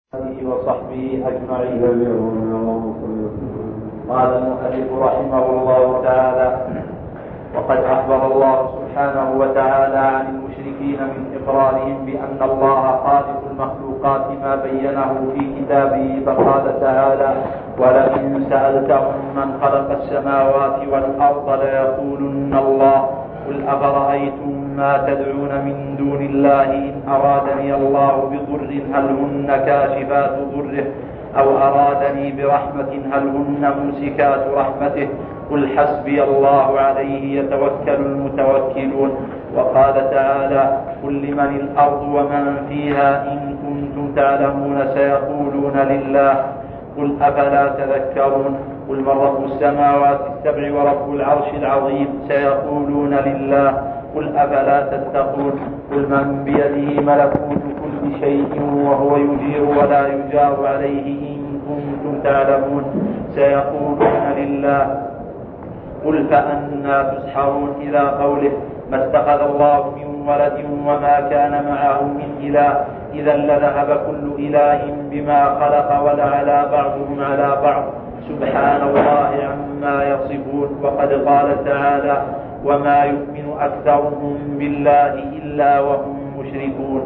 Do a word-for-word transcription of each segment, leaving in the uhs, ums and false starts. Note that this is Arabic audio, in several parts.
آله وصحبه أجمعين. قال المؤلف رحمه الله تعالى: وقد أخبر الله سبحانه وتعالى عن المشركين من إقرارهم بأن الله خالق المخلوقات ما بينه في كتابه، فقال تعالى: ولئن سألتهم من خلق السماوات والأرض ليقولن الله قل أفرأيتم ما تدعون من دون الله إن أرادني الله بضر هل هن كاشفات ضره أو أرادني برحمة هل هن ممسكات رحمته قل حسبي الله عليه يتوكل المتوكلون. وقال تعالى: قل لمن الأرض ومن فيها إن كنتم تعلمون سيقولون لله قل أفلا تذكرون. قل من رب السماوات السبع ورب العرش العظيم سيقولون لله قل أفلا تتقون. قل من بيده ملكوت كل شيء وهو يجير ولا يجار عليه إن كنتم تعلمون سيقولون لله قل فأنى تسحرون إلى قوله: ما اتخذ الله من ولد وما كان معه من إله إذا لذهب كل إله بما خلق ولعلى بعضهم على بعض سبحان الله عما يصفون. وقد قال تعالى: وما يؤمن أكثرهم بالله إلا وهم مشركون.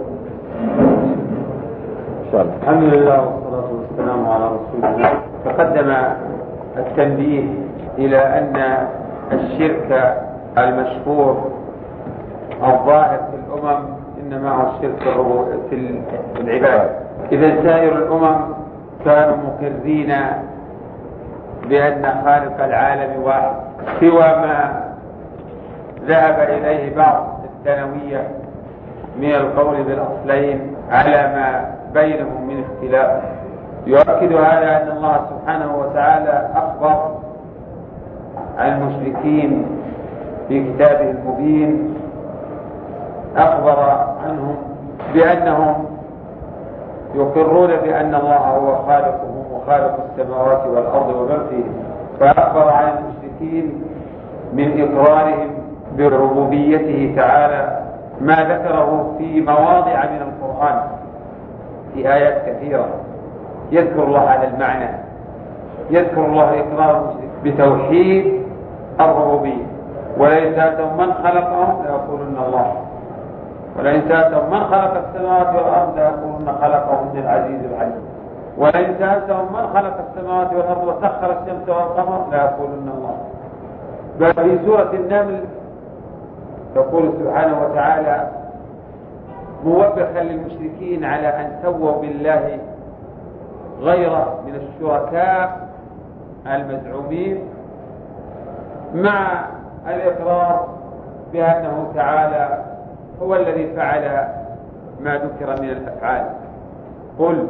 الحمد لله والصلاة والسلام على رسول الله. تقدم التنبيه إلى أن الشرك المشهور الظاهر في الأمم إنما هو الشرك في العباد. إذا سائر الأمم كانوا مقرين بأن خالق العالم واحد، سوى ما ذهب إليه بعض الثانوية من القول بالأصلين على ما بينهم من اختلاف. يؤكد هذا أن الله سبحانه وتعالى أخبر عن المشركين في كتابه المبين، أخبر عنهم بأنهم يقرون بأن الله هو خالقهم وخالق السماوات والأرض ومن فيهن، فأخبر عن المشركين من إقرارهم بربوبيته تعالى ما ذكره في مواضع من القرآن في آيات كثيرة يذكر الله هذا المعنى، يذكر الله إقرار المشرك بتوحيد الربوبية. ولئن سألتهم من خلقهم ليقولن الله ولئن سألتهم من خلق السماوات والأرض ليقولن خلقهن العزيز العليم ولئن سألتهم من خلق السماوات والأرض وسخر الشمس والقمر ليقولن الله. بل في سورة النمل يقول سبحانه وتعالى موبخا للمشركين على أن سووا بالله غيره من الشركاء المزعومين، مع الإقرار بأنه تعالى هو الذي فعل ما ذكر من الأفعال. قل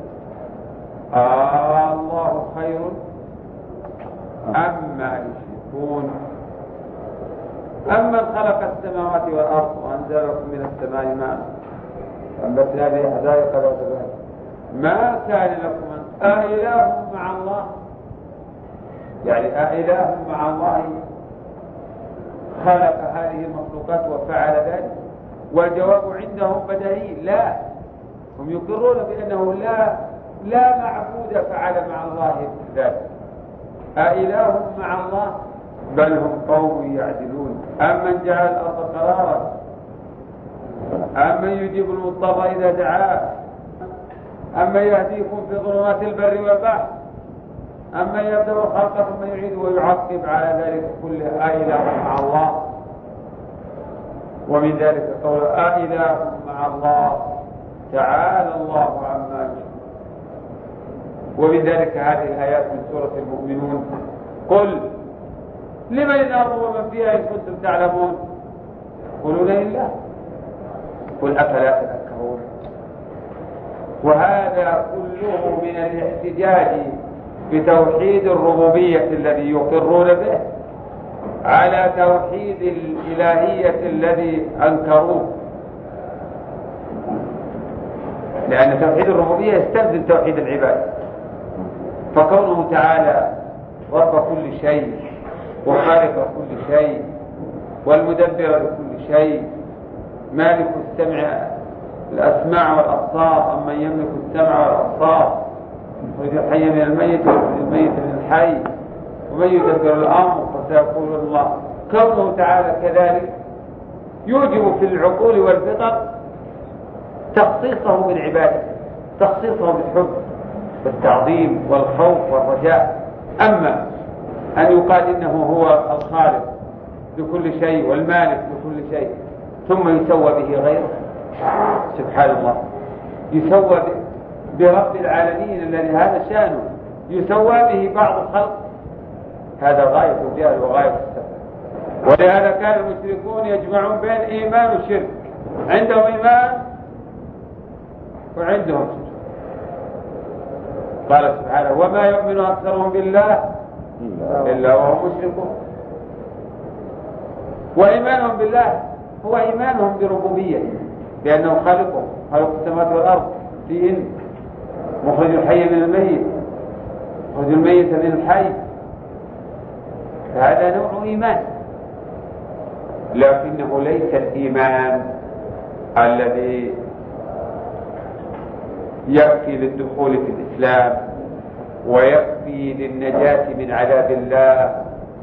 آه الله خير أما يشركون أمن خلق السماوات والأرض وأنزل لكم من السماء ماء وأنبتنا به حدائق ذات بهجة ما كان لكم أن أإله مع الله، يعني أإله مع الله خلق هذه المخلوقات وفعل ذلك؟ والجواب عندهم بديهي: لا. هم يقرون بأنه لا لا معبود فعل مع الله ذلك. أإله مع الله؟ بل هم قوم يعدلون. أمن جعل الأرض قرارا أمن يجيب المضطر إذا دعاه أمن يهديكم في ظلمات البر والبحر أمن يبدأ الخلق ثم يعيد ويعقب على ذلك كله أإله مع الله. ومن ذلك قول أإله مع الله تعالى الله عما يشركون. ومن ذلك هذه الآيات من سورة المؤمنون: قل لمن الأرض ومن فيها إن كنتم تعلمون قولوا لله قل أفلا تذكرون. وهذا كله من الاحتجاج بتوحيد الربوبية الذي يقرون به على توحيد الإلهية الذي أنكروه، لأن توحيد الربوبية يستلزم توحيد العباد. فكونه تعالى رب كل شيء وخالق كل شيء والمدبر لكل شيء مالك السمع الأسماع والأبصار، أمن يملك السمع والأبصار، يخرج الحي من الميت ويخرج الميت من الحي، ومن يدبر الأمر، فسيقول الله. كونه تعالى كذلك يوجب في العقول والفطر تخصيصه بالعبادة، تخصيصه بالحب والتعظيم والخوف والرجاء. أما أن يقال إنه هو الخالق لكل شيء والمالك لكل شيء ثم يسوى به غيره، سبحان الله، يسوى برب العالمين الذي هذا شأنه يسوى به بعض الخلق، هذا غاية الجهل وغاية السفه. ولهذا كان المشركون يجمعون بين إيمان والشرك، عندهم إيمان وعندهم شرك. قال سبحانه: وما يؤمن أكثرهم بالله إلا وهم مشركون. وإيمانهم بالله هو إيمانهم بربوبية، بأنه خالقهم، خالق السماوات والأرض، في إن مخرج الحي من الميت، مخرج الميت من الحي، فهذا نوع إيمان، لكنه ليس الإيمان الذي يكفي للدخول في الإسلام ويكفي للنجاة من عذاب الله.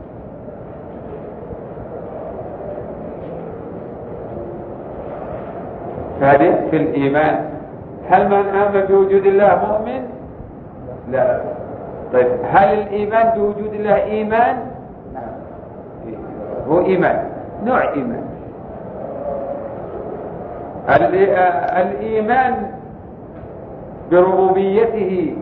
فهذه في الإيمان. هل من آمن بوجود الله مؤمن؟ لا. طيب هل الإيمان بوجود الله إيمان؟ هو إيمان، نوع إيمان. الإيمان بربوبيته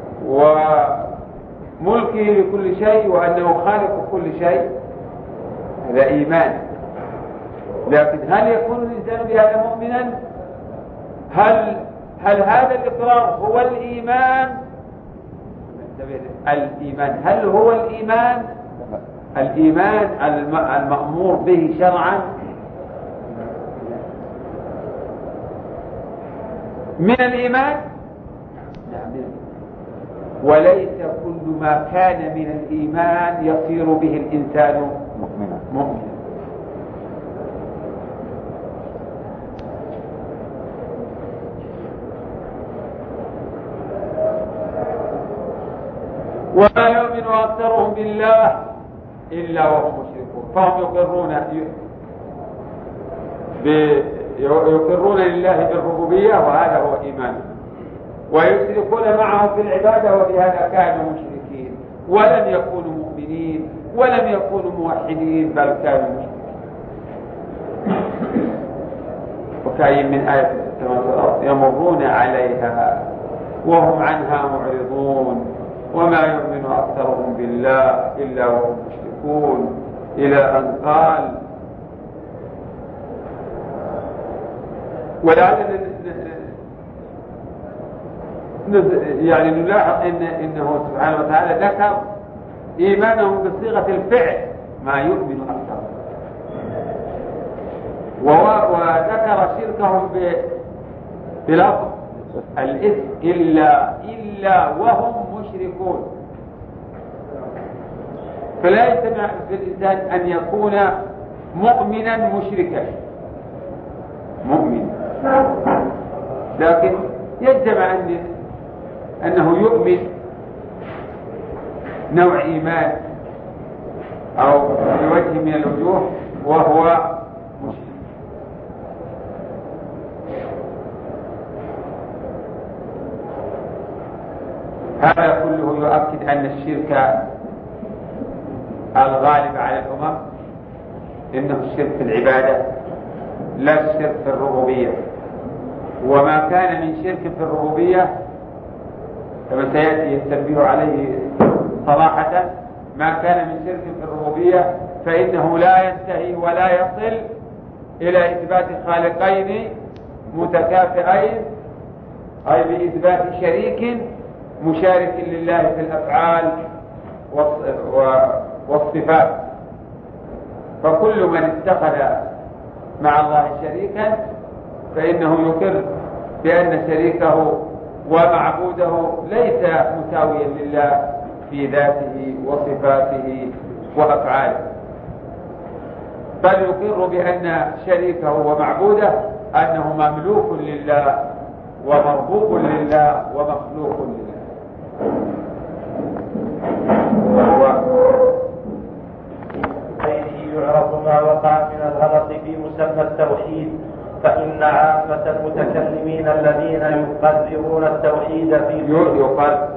وملكه لكل شيء وأنه خالق كل شيء، هذا إيمان. لكن هل يكون الإنسان بهذا مؤمنا؟ هل هل هذا الإقرار هو الإيمان؟ الإيمان هل هو الإيمان؟ الإيمان المأمور به شرعا من الإيمان؟ وليس كل ما كان من الإيمان يصير به الإنسان مؤمنا مؤمنا. وما يؤمن أكثرهم بالله إلا وهم مشركون، فهم يقرون يقرون لله بالربوبية وهذا هو إيمان، ويشركون معه في العبادة وبهذا كانوا مشركين ولم يكونوا مؤمنين ولم يكونوا موحدين بل كانوا مشركين. وكأي من آية في السماوات والأرض يمرون عليها وهم عنها معرضون وما يؤمن أكثرهم بالله إلا وهم مشركون، إلى أن قال. ولعلنا يعني نلاحظ إن إنه سبحانه وتعالى ذكر إيمانهم بصيغة الفعل ما يؤمن أكثرهم، وذكر شركهم بلفظ الإثم إلا إلا وهم مشركون. فلا يجتمع في الإنسان أن يكون مؤمنا مشركا، مؤمن، لكن يجتمع أن أنه يؤمن نوع إيمان أو بوجه من الوجوه وهو مشرك. هذا كله يؤكد أن الشرك الغالب على الأمم إنه الشرك في العبادة لا الشرك في الربوبية. وما كان من شرك في الربوبية كما سيأتي التنبيه عليه صراحة، ما كان من شرك في الربوبية فإنه لا ينتهي ولا يصل إلى إثبات خالقين متكافئين، أي بإثبات شريك مشارك لله في الأفعال والصفات. فكل من اتخذ مع الله شريكا فإنه يقر بأن شريكه ومعبوده ليس مساويا لله في ذاته وصفاته وأفعاله، بل يقر بأن شريكه ومعبوده أنه مملوك لله ومربوب لله ومخلوق لله. يعرف ما وقع من الغلط في مسمى التوحيد، فإن عامة المتكلمين الذين يقررون التوحيد في يقر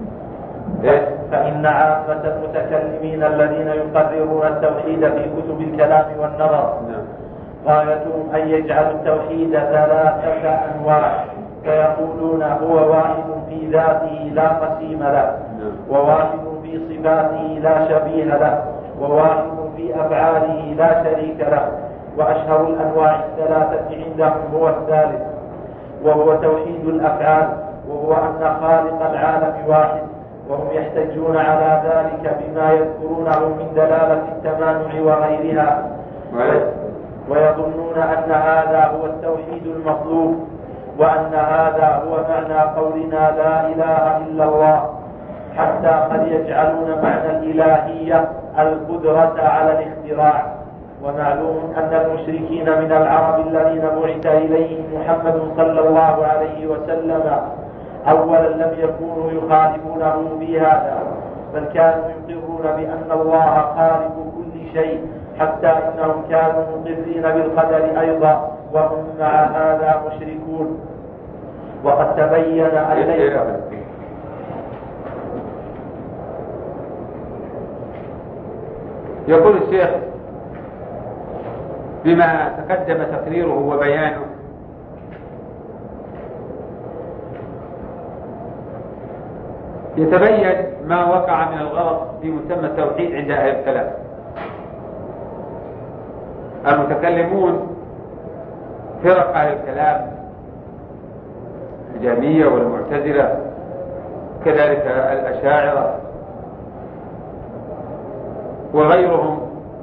فإن عامة المتكلمين الذين يقررون التوحيد في كتب الكلام والنظر غايتهم أن يجعلوا التوحيد ثلاثة أنواع، فيقولون هو واحد في ذاته لا قسيم له، وواحد في صفاته لا شبيه له، وواحد في أفعاله لا شريك له. وأشهر الأنواع الثلاثة عندهم هو الثالث، وهو توحيد الأفعال، وهو أن خالق العالم واحد، وهم يحتجون على ذلك بما يذكرونه من دلالة التمانع وغيرها، ويظنون أن هذا هو التوحيد المطلوب، وأن هذا هو معنى قولنا لا إله إلا الله، حتى قد يجعلون معنى الإلهية القدرة على الاختراع. ومعلوم أن المشركين من العرب الذين بعث إليهم محمد صلى الله عليه وسلم أولا لم يكونوا يخالفونه في هذا، بل كانوا يقرون بأن الله خالق كل شيء، حتى إنهم كانوا مقرين بالقدر أيضا، وهم مع هذا مشركون. وقد تبين أن ليس يقول الشيخ بما تقدم تقريره وبيانه يتبين ما وقع من الغلط في مسمى التوحيد عند أهل الكلام. المتكلمون فرق أهل الكلام الجهمية والمعتزلة، كذلك الأشاعرة وغيرهم،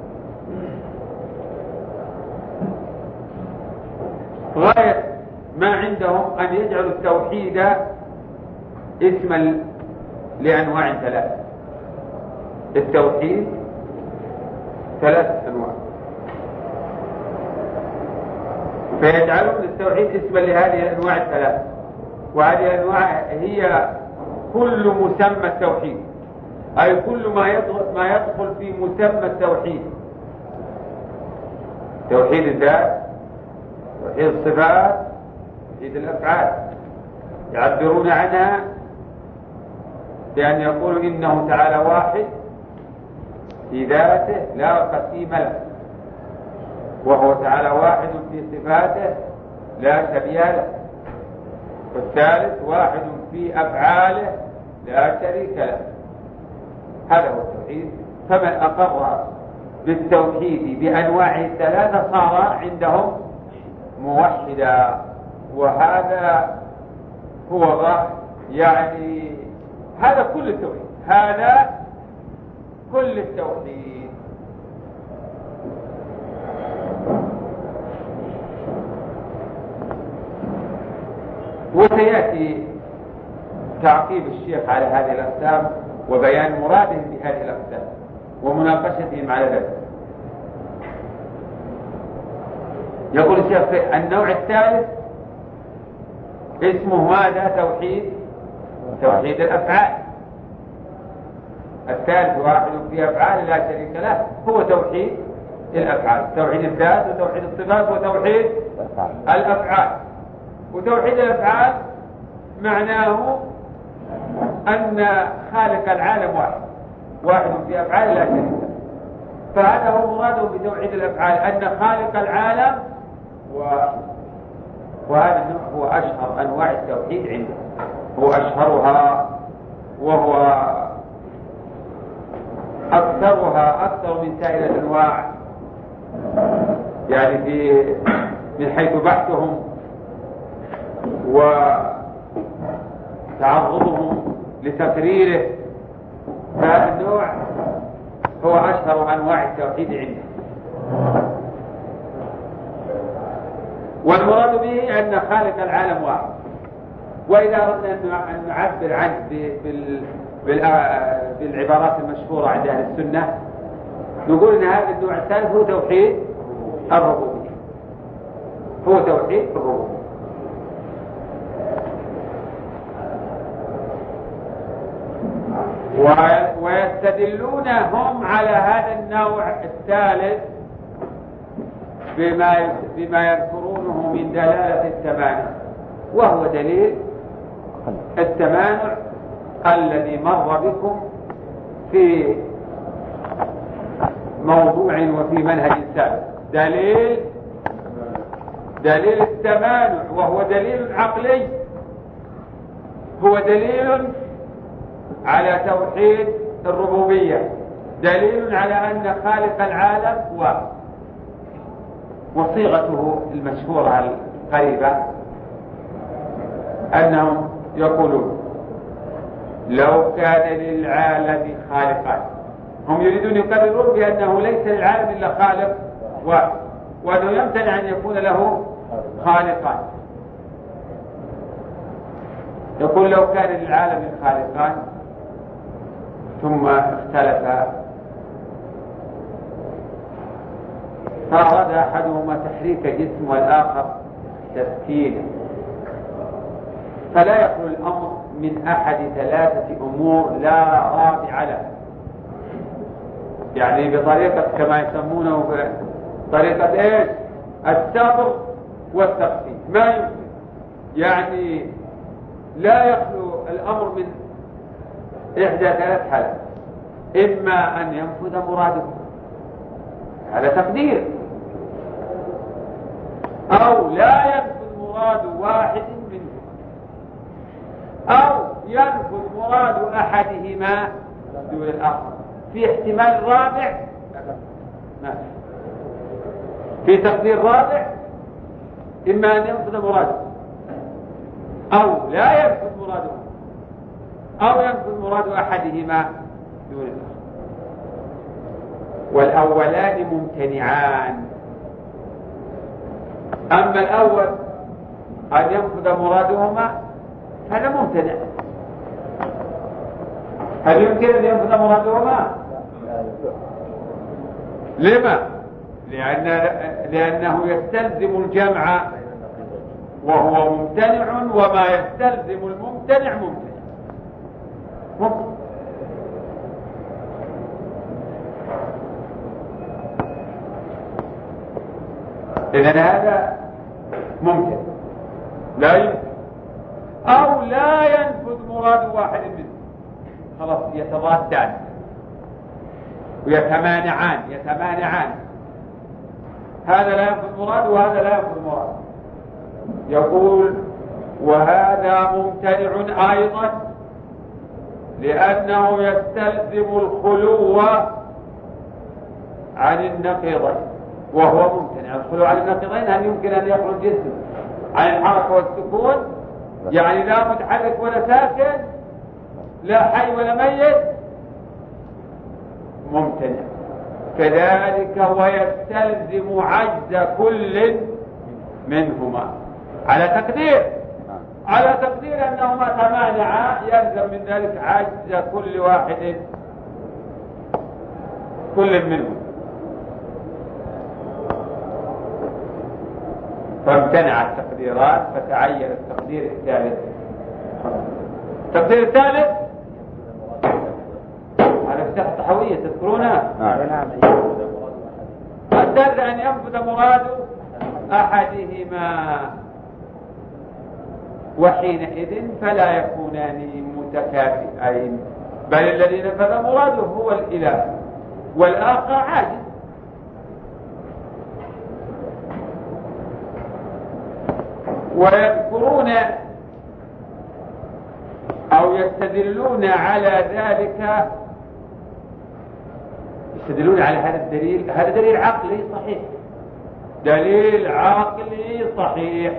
غاية ما عندهم أن يجعلوا التوحيد اسما لأنواع ثلاث. التوحيد ثلاث أنواع، فيجعلون التوحيد اسما لهذه الأنواع الثلاث، وهذه الأنواع هي كل مسمى التوحيد، أي كل ما يدخل, ما يدخل في مسمى التوحيد: توحيد الذات، توحيد الصفات، توحيد الأفعال. يعبرون عنها بأن يقولوا إنه تعالى واحد في ذاته لا قسيم له، وهو تعالى واحد في صفاته لا شبيه له، والثالث واحد في أفعاله لا شريك له. هذا هو التوحيد. فمن أقر بالتوحيد بأنواعه الثلاثة صار عندهم موحدا، وهذا هو غاية، يعني هذا كل التوحيد، هذا كل التوحيد. وسيأتي تعقيب الشيخ على هذه الأقسام وبيان مرادهم بهذه الأقسام ومناقشتهم على ذلك. يقول الشيخ النوع الثالث اسمه هذا توحيد توحيد الأفعال. الثالث واحد في أفعال لا شريك له، هو توحيد الأفعال، توحيد الذات وتوحيد الصفات وتوحيد الأفعال. وتوحيد الأفعال معناه أن خالق العالم واحد، واحد في أفعال لا شريك له. فهذا هو مراده بتوحيد الأفعال، أن خالق العالم واحد. وهذا النوع هو أشهر أنواع التوحيد عنده، هو أشهرها وهو أكثرها أكثر من سائر الأنواع، يعني في من حيث بحثهم وتعرضهم لتقريره. هذا النوع هو أشهر أنواع التوحيد عنده. والمراد به أن خالق العالم واحد. وإذا أردنا أن نعبر عنه بالعبارات المشهورة عند أهل السنة نقول أن هذا النوع الثالث هو توحيد الربوبية. هو توحيد الربوبية. ويستدلون هم على هذا النوع الثالث بما بما يذكرونه من دلالة التمانع، وهو دليل التمانع الذي مر بكم في موضوع وفي منهج سابق. دليل دليل التمانع وهو دليل عقلي، هو دليل على توحيد الربوبية، دليل على أن خالق العالم واحد. وصيغته المشهورة القريبة أنهم يقولون لو كان للعالم خالقان، هم يريدون يقررون بأنه ليس للعالم إلا خالق واحد، وأنه يمتنع أن يكون له خالقان. يقول لو كان للعالم خالقان ثم اختلفا فأراد أحدهما تحريك جسم والآخر تسكينه، فلا يخلو الأمر من أحد ثلاثة أمور لا رابع له، يعني بطريقة كما يسمونه طريقة إيش؟ السبر والتقسيم. ما يمكن، يعني لا يخلو الأمر من إحدى ثلاث حالات: إما أن ينفذ مراده على تقدير، أو لا ينفذ مراد واحد منهم، أو ينفذ مراد أحدهما دون الآخر. في احتمال رابع ما في تقدير رابع: إما أن ينفذ مراده أو لا ينفذ مراده، أو ينفذ مراد أحدهما دون الآخر. والأولان ممتنعان. أما الأول أن ينفذ مرادهما هذا ممتنع. هل يمكن أن ينفذ مرادهما؟ لما؟ لأن لأنه يستلزم الجمع وهو ممتنع، وما يستلزم الممتنع ممتنع. ممكن. إذن هذا ممكن لا يمكن، أو لا ينفذ مراد واحد منه، خلاص يتضادان ويتمانعان يتمانعان هذا لا ينفذ مراد وهذا لا ينفذ مراد. يقول وهذا ممتنع أيضا لأنه يستلزم الخلو عن النقيضين، وهو ممتنع. الخلو عن النقيضين هل يمكن أن يخلو الجسم عن الحركة والسكون؟ يعني لا متحرك ولا ساكن، لا حي ولا ميت، ممتنع. كذلك ويستلزم عجز كل منهما على تقدير على تقدير أنهما تمانعا، يلزم من ذلك عجز كل واحد كل منهم. فامتنع التقديرات فتعين التقدير الثالث. التقدير الثالث على افتح الطحوية تذكرونها؟ نعم. الدرد أن ينفذ مراد أحدهما، وحينئذ فلا يكونان متكافئين، بل الذي نفذ مراده هو الإله والآخر عاجز. ويذكرون أو يستدلون على ذلك، يستدلون على هذا الدليل. هذا دليل عقلي صحيح، دليل عقلي صحيح.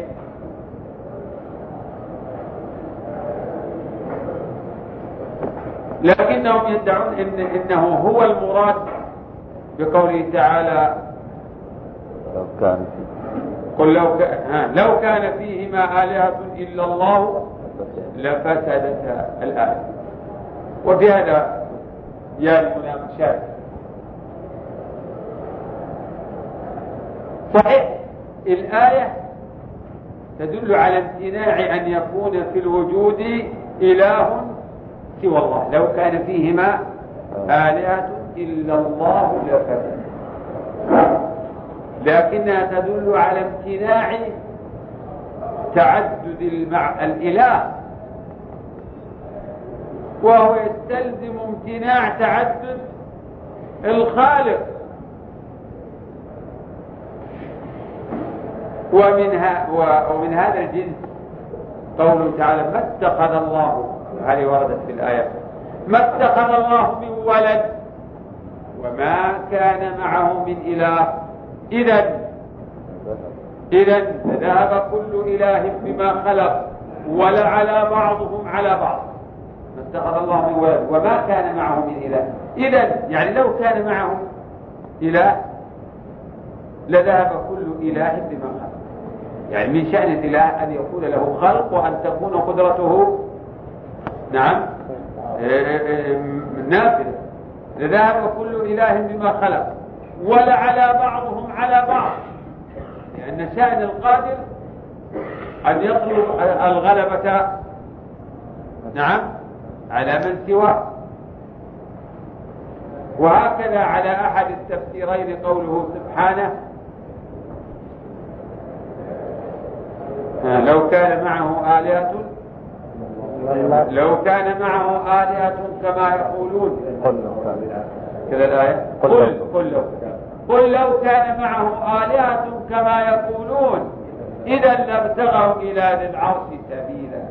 لكنهم يدعون إن إنه هو المراد بقوله تعالى لو كان قل لو كان, ها لو كان فيهما آلهة إلا الله لفسدتا الآية. وفي هذا يا المناقشات. صحيح الآية تدل على امتناع أن يكون في الوجود إله سوى الله. لو كان فيهما آلهة إلا الله لفسد، لكنها تدل على امتناع تعدد المع... الإله، وهو يستلزم امتناع تعدد الخالق. ومن, ها... ومن هذا الجنس قوله تعالى ما اتخذ الله، هذه وردت في الآية، ما اتخذ الله من ولد وما كان معه من إله إذن إذن ذهب كل إله بما خلق ولعلى بعضهم على بعض. ما اتخذ الله من ولد وما كان معه من إله إذن، يعني لو كان معه إله لذهب كل إله بما خلق. يعني من شأن الإله أن يكون له خلق وأن تكون قدرته نعم نافذة. لذهب كل إله بما خلق ولعلى بعضهم على بعض، لأن شأن القادر أن يطلب الغلبة نعم على من سواه. وهكذا على أحد التفسيرين قوله سبحانه لو كان معه آلهة لو كان معه آلهة كما يقولون كذا الآية قل قل لو قل لو كان معه آلهة كما يقولون إذا لابتغوا إلى ذي العرش سبيلا.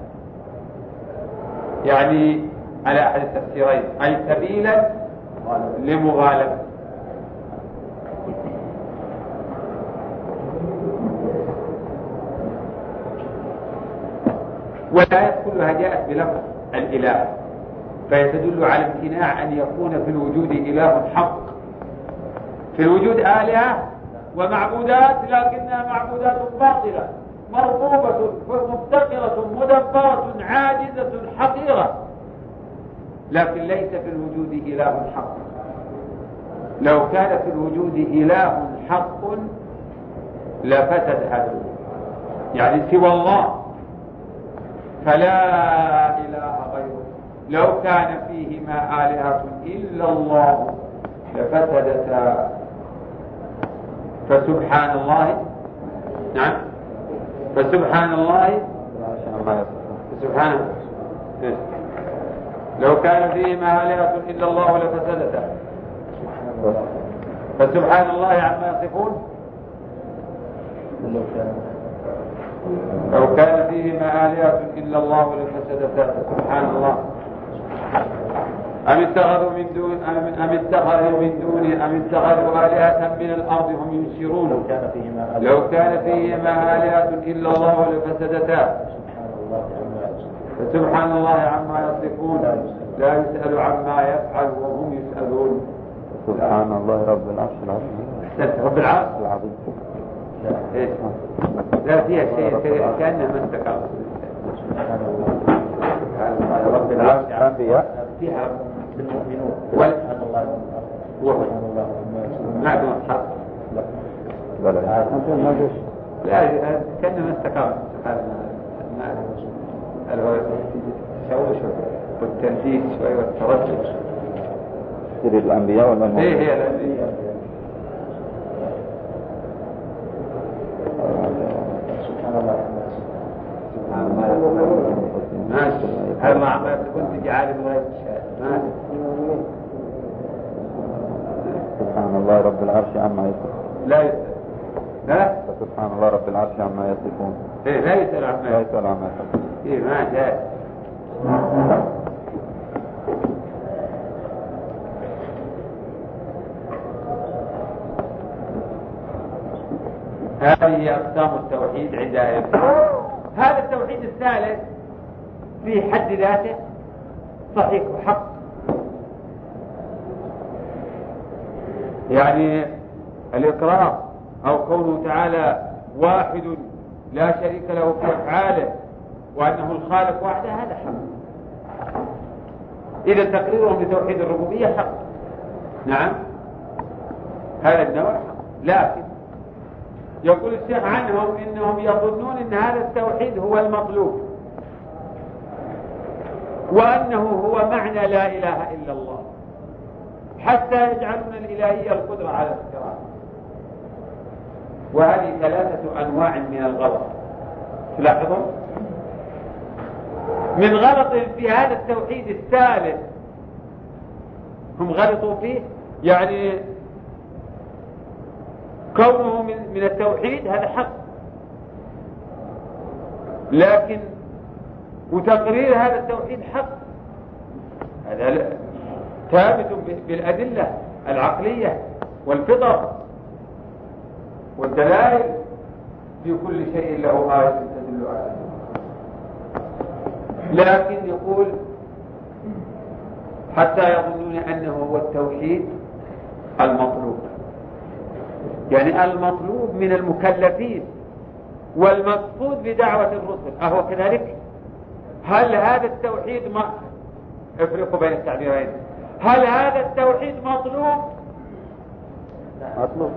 يعني على أحد التفسيرين أي سبيلا لمغالبة. والآيات كلها جاءت بلفظ الإله، فيتدل على امتناع أن يكون في الوجود إله حق. في الوجود آلهة ومعبودات لكنها معبودات باطلة مرغوبة مفتقرة مدبرة عاجزة حقيرة، لكن ليس في الوجود إله حق. لو كان في الوجود إله حق لفسد هذا الوجود، يعني سوى الله فلا إله غيره. لو كان فيهما آلهة إلا الله لفسدتا، فسبحان الله نعم فسبحان الله سبحانه لو كان فيهما آلهة إلا الله لفسدتا فسبحان الله عما يصفون. لو كان فيهما آلهة إلا الله لفسدتا فسبحان الله. أم اتخذوا من دون أم اتخذوا من دون أم اتخذوا آلهة من الأرض هم ينشرون. لو كان فيهما آلهة إلا الله لفسدتا فسبحان الله عما يصفون. لا يسأل عما يفعل وهم يسألون. سبحان الله رب العرش العظيم. رب العرش العظيم. إيه؟ لا فيها شيء كأنها ما استقام. رب العرش فيها المؤمنون سبحان الله سبحان الله ما دون الحق. لا لا لا كأنها ما استقام. التشوش والتنزيل شوي والتردد. سير الأنبياء ولا إيه هي الأنبياء. سبحان الله سبحان الله ماشي. هل ما عمل كنت جعل بغير ماشي. سبحان الله رب العرش عما يصفون. لا يسأل لا سبحان الله رب العرش عما يصفون. إيه لا يسأل عما لا يسأل عما يصفون. إيه ما جاء. هذه أقسام التوحيد عند أهل. هذا التوحيد الثالث في حد ذاته صحيح وحق، يعني الإقرار أو قوله تعالى واحد لا شريك له في أفعاله وأنه الخالق وحده، هذا حق. إذا تقريرهم لتوحيد الربوبية حق، نعم هذا النوع حق. لكن يقول الشيخ عنهم إنهم يظنون أن هذا التوحيد هو المطلوب، وأنه هو معنى لا إله إلا الله، حتى يجعلون الإلهية القدرة على الاختراع. وهذه ثلاثة أنواع من الغلط. تلاحظون من غلط في هذا التوحيد الثالث هم غلطوا فيه، يعني كونه من التوحيد هذا حق، لكن وتقرير هذا التوحيد حق، هذا ثابت بالأدلة العقلية والفطر والدلائل، في كل شيء له آية تدل عليه. لكن يقول حتى يظنون أنه هو التوحيد المطلوب، يعني المطلوب من المكلفين والمقصود بدعوة الرسل. أهو كذلك؟ هل هذا التوحيد ما افرقوا بين التعبيرين، هل هذا التوحيد مطلوب؟ مطلوب.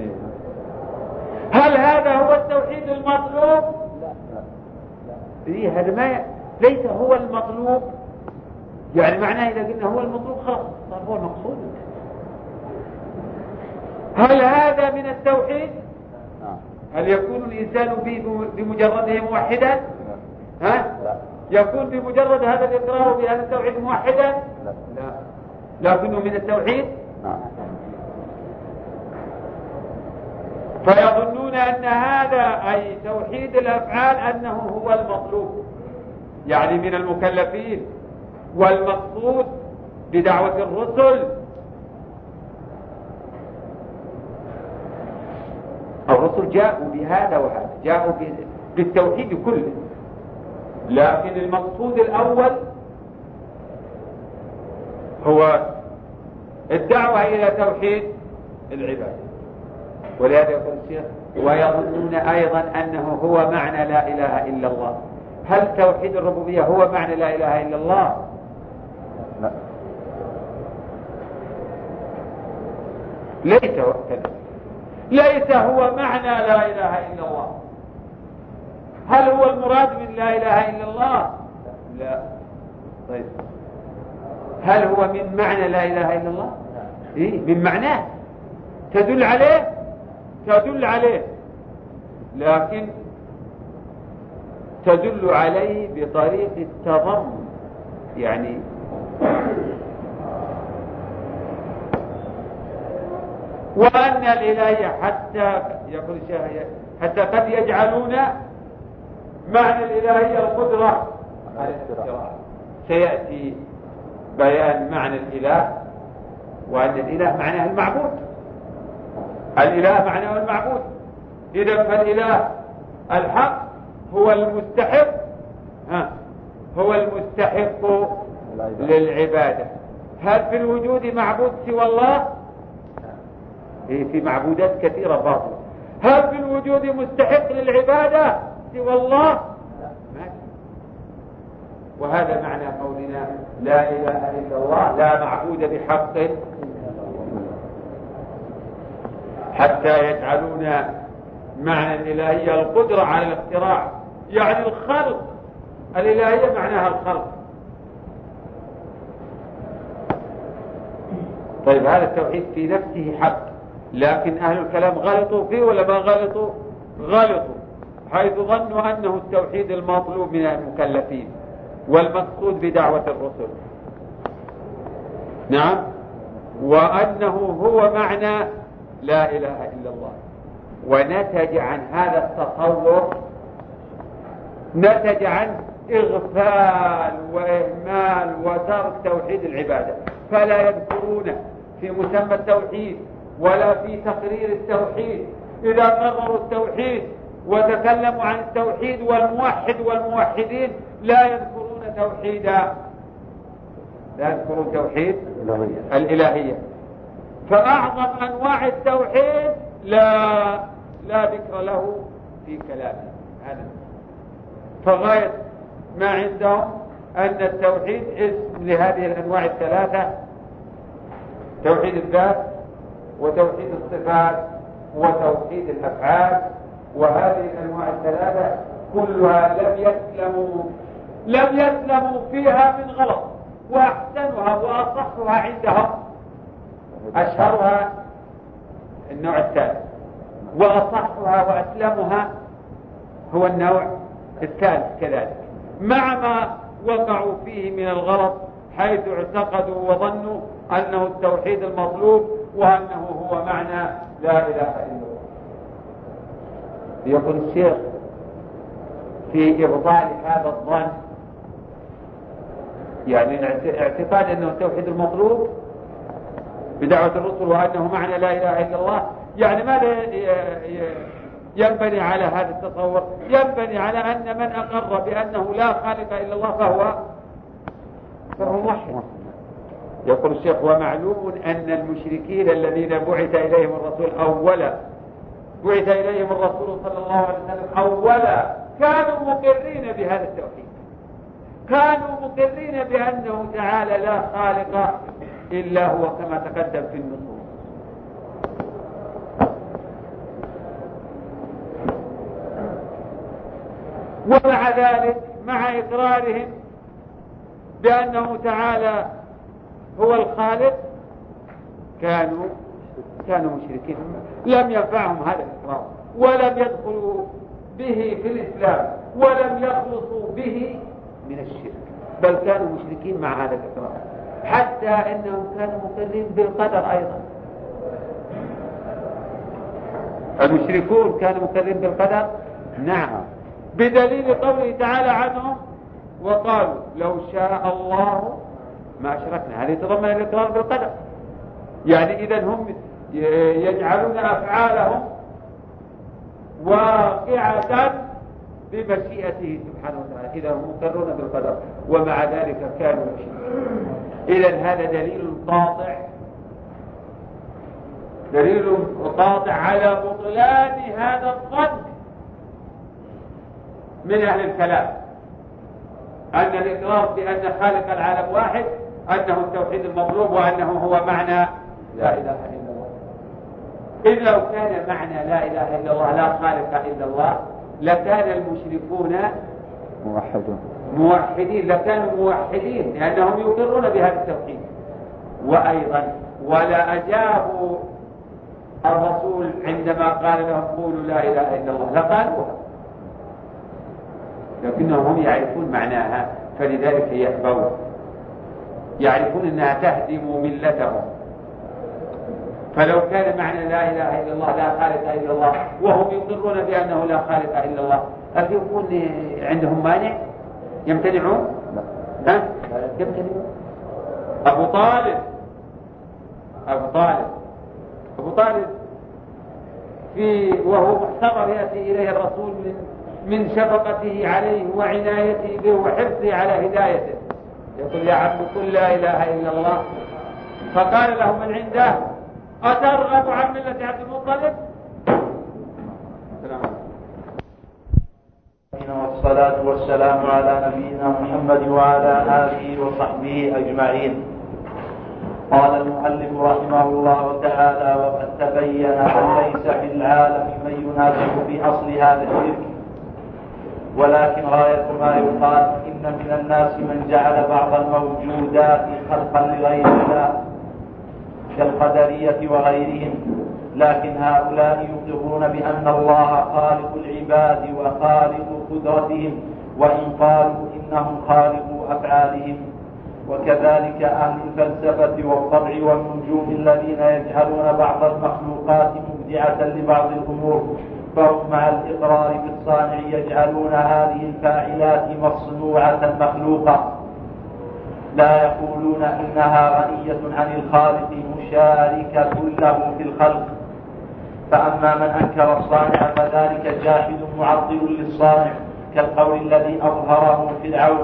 هل هذا هو التوحيد المطلوب؟ إيه هذا ما ليس هو المطلوب، يعني معناه إذا قلنا هو المطلوب خلاص صار هو المقصود. هل هذا من التوحيد؟ هل يكون الإنسان بمجرده موحدا؟ ها؟ يكون بمجرد هذا الإقرار بهذا التوحيد موحدا؟ لا، لكنه من التوحيد. فيظنون أن هذا أي توحيد الأفعال أنه هو المطلوب، يعني من المكلفين والمقصود بدعوة الرسل. الرسل جاءوا بهذا وهذا، جاءوا بالتوحيد كله، لكن المقصود الأول هو الدعوة إلى توحيد العبادة. ولهذا يقول الشيخ ويظنون أيضا أنه هو معنى لا إله إلا الله. هل توحيد الربوبية هو معنى لا إله إلا الله؟ لا، ليس وقتنا، ليس هو معنى لا إله إلا الله. هل هو المراد من لا إله إلا الله؟ لا. طيب هل هو من معنى لا إله إلا الله؟ إيه من معناه، تدل عليه تدل عليه لكن تدل عليه بطريق التضمن، يعني وأن الإلهية حتى يقول الشيخ حتى قد يجعلون معنى الإلهية القدرة على الاختراع. سيأتي بيان معنى الإله، وأن الإله معناه المعبود، الإله معناه المعبود. إذا فالإله الحق هو المستحق، ها هو المستحق للعبادة. هل في الوجود معبود سوى الله؟ في معبودات كثيرة باطلة. هل في الوجود مستحق للعبادة سوى الله؟ ما. وهذا معنى قولنا لا إله إلا الله، لا معبود بحق حتى يجعلون معنى الإلهية القدرة على الاختراع، يعني الخلق. الإلهية معناها الخلق. طيب هذا التوحيد في نفسه حق، لكن أهل الكلام غلطوا فيه ولا ما غلطوا؟ غلطوا، حيث ظنوا أنه التوحيد المطلوب من المكلفين والمقصود بدعوة الرسل. نعم، وأنه هو معنى لا إله إلا الله. ونتج عن هذا التصور، نتج عن إغفال وإهمال وترك توحيد العبادة، فلا يذكرون في مسمى التوحيد ولا في تقرير التوحيد. إذا قرروا التوحيد وتكلموا عن التوحيد والموحد والموحدين لا يذكرون توحيدا، لا يذكرون توحيد الإلهية. فأعظم أنواع التوحيد لا لا ذكر له في كلامه هذا. فغاية ما عندهم أن التوحيد اسم لهذه الأنواع الثلاثة: توحيد الذات وتوحيد الصفات وتوحيد الأفعال. وهذه الأنواع الثلاثة كلها لم يسلموا لم يسلموا فيها من غلط، وأحسنها وأصحها عندهم أشهرها النوع الثالث، وأصحها وأسلمها هو النوع الثالث كذلك، مع ما وقعوا فيه من الغلط حيث اعتقدوا وظنوا أنه التوحيد المطلوب وأنه هو معنى لا إله إلا الله. يقول الشيخ في إبطال هذا الظن، يعني اعتقاد أنه التوحيد المطلوب بدعوة الرسل وأنه معنى لا إله إلا الله، يعني ماذا ينبني على هذا التصور؟ ينبني على أن من أقر بأنه لا خالق إلا الله فهو فهو موحد. يقول الشيخ ومعلوم أن المشركين الذين بعث إليهم الرسول أولا بعث إليهم الرسول صلى الله عليه وسلم أولا كانوا مقرين بهذا التوحيد، كانوا مقرين بأنه تعالى لا خالق إلا هو كما تقدم في النصوص. ومع ذلك مع إقرارهم بأنه تعالى هو الخالق كانوا كانوا مشركين، لم ينفعهم هذا الإقرار ولم يدخلوا به في الإسلام ولم يخلصوا به من الشرك، بل كانوا مشركين مع هذا الإقرار، حتى أنهم كانوا مقرين بالقدر أيضا. المشركون كانوا مقرين بالقدر، نعم، بدليل قوله تعالى عنهم وقالوا لو شاء الله ما أشركنا. هذه تضمن الإقرار بالقدر، يعني إذا هم يجعلون أفعالهم واقعة بمشيئته سبحانه وتعالى، إذا هم مقرون بالقدر ومع ذلك كانوا مشركين. إذا هذا دليل قاطع دليل قاطع على بطلان هذا الظن من أهل الكلام، أن الإقرار بأن خالق العالم واحد أنه التوحيد المطلوب وأنه هو معنى لا إله إلا الله. إذ لو كان معنى لا إله إلا الله لا خالق إلا الله لكان المشركون موحدون موحدين، لكانوا موحدين لأنهم يقرون بهذا التوحيد. وأيضا ولا أجابوا الرسول عندما قال لهم قولوا لا إله إلا الله لقالوها، لكنهم هم يعرفون معناها فلذلك يأبون، يعرفون أنها تهدم ملتهم. فلو كان معنى لا إله إلا الله لا خالق إلا الله وهم يقرون بأنه لا خالق إلا الله، هل يكون عندهم مانع يمتنعون؟ لا يمتنعون. أبو طالب أبو طالب أبو طالب في وهو محتضر يأتي إليه الرسول من من شفقته عليه وعنايته به وحرصه على هدايته، يقول يا عم قل لا إله إلا الله، فقال له من عنده أترغب عن ملة عبد المطلب؟ السلام عليكم. والصلاة والسلام على نبينا محمد وعلى آله وصحبه أجمعين. قال المؤلف رحمه الله تعالى وقد تبين أن ليس في العالم من ينازع في أصل هذا الشرك، ولكن غاية ما يقال إن من الناس من جعل بعض الموجودات خلقا لغير الله كالقدرية وغيرهم، لكن هؤلاء يقرون بأن الله خالق العباد وخالق قدرتهم، وإن قالوا إنهم خالقوا أفعالهم. وكذلك أهل الفلسفة والطبع والنجوم الذين يجعلون بعض المخلوقات مبدعة لبعض الأمور، فهم مع الإقرار بالصانع يجعلون هذه الفاعلات مصنوعة مخلوقة، لا يقولون إنها غنية عن الخالق مشاركة له في الخلق. فأما من أنكر الصانع فذلك جاحد معطل للصانع، كالقول الذي أظهره فرعون.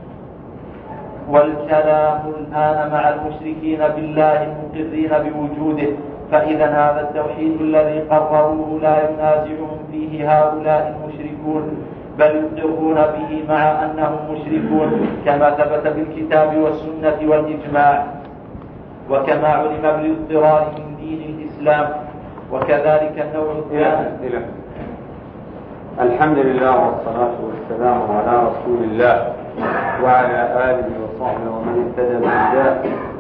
والكلام الآن مع المشركين بالله المقرين بوجوده، فإذا هذا التوحيد الذي قرروه لا ينازعهم فيه هؤلاء المشركون، بل يقرون به مع أنهم مشركون، كما ثبت بالكتاب والسنة والإجماع، وكما علم بالاضطرار من دين الإسلام. وكذلك النوع الثاني. الحمد لله والصلاة والسلام على رسول الله وعلى آله وصحبه ومن اهتدى بهداه.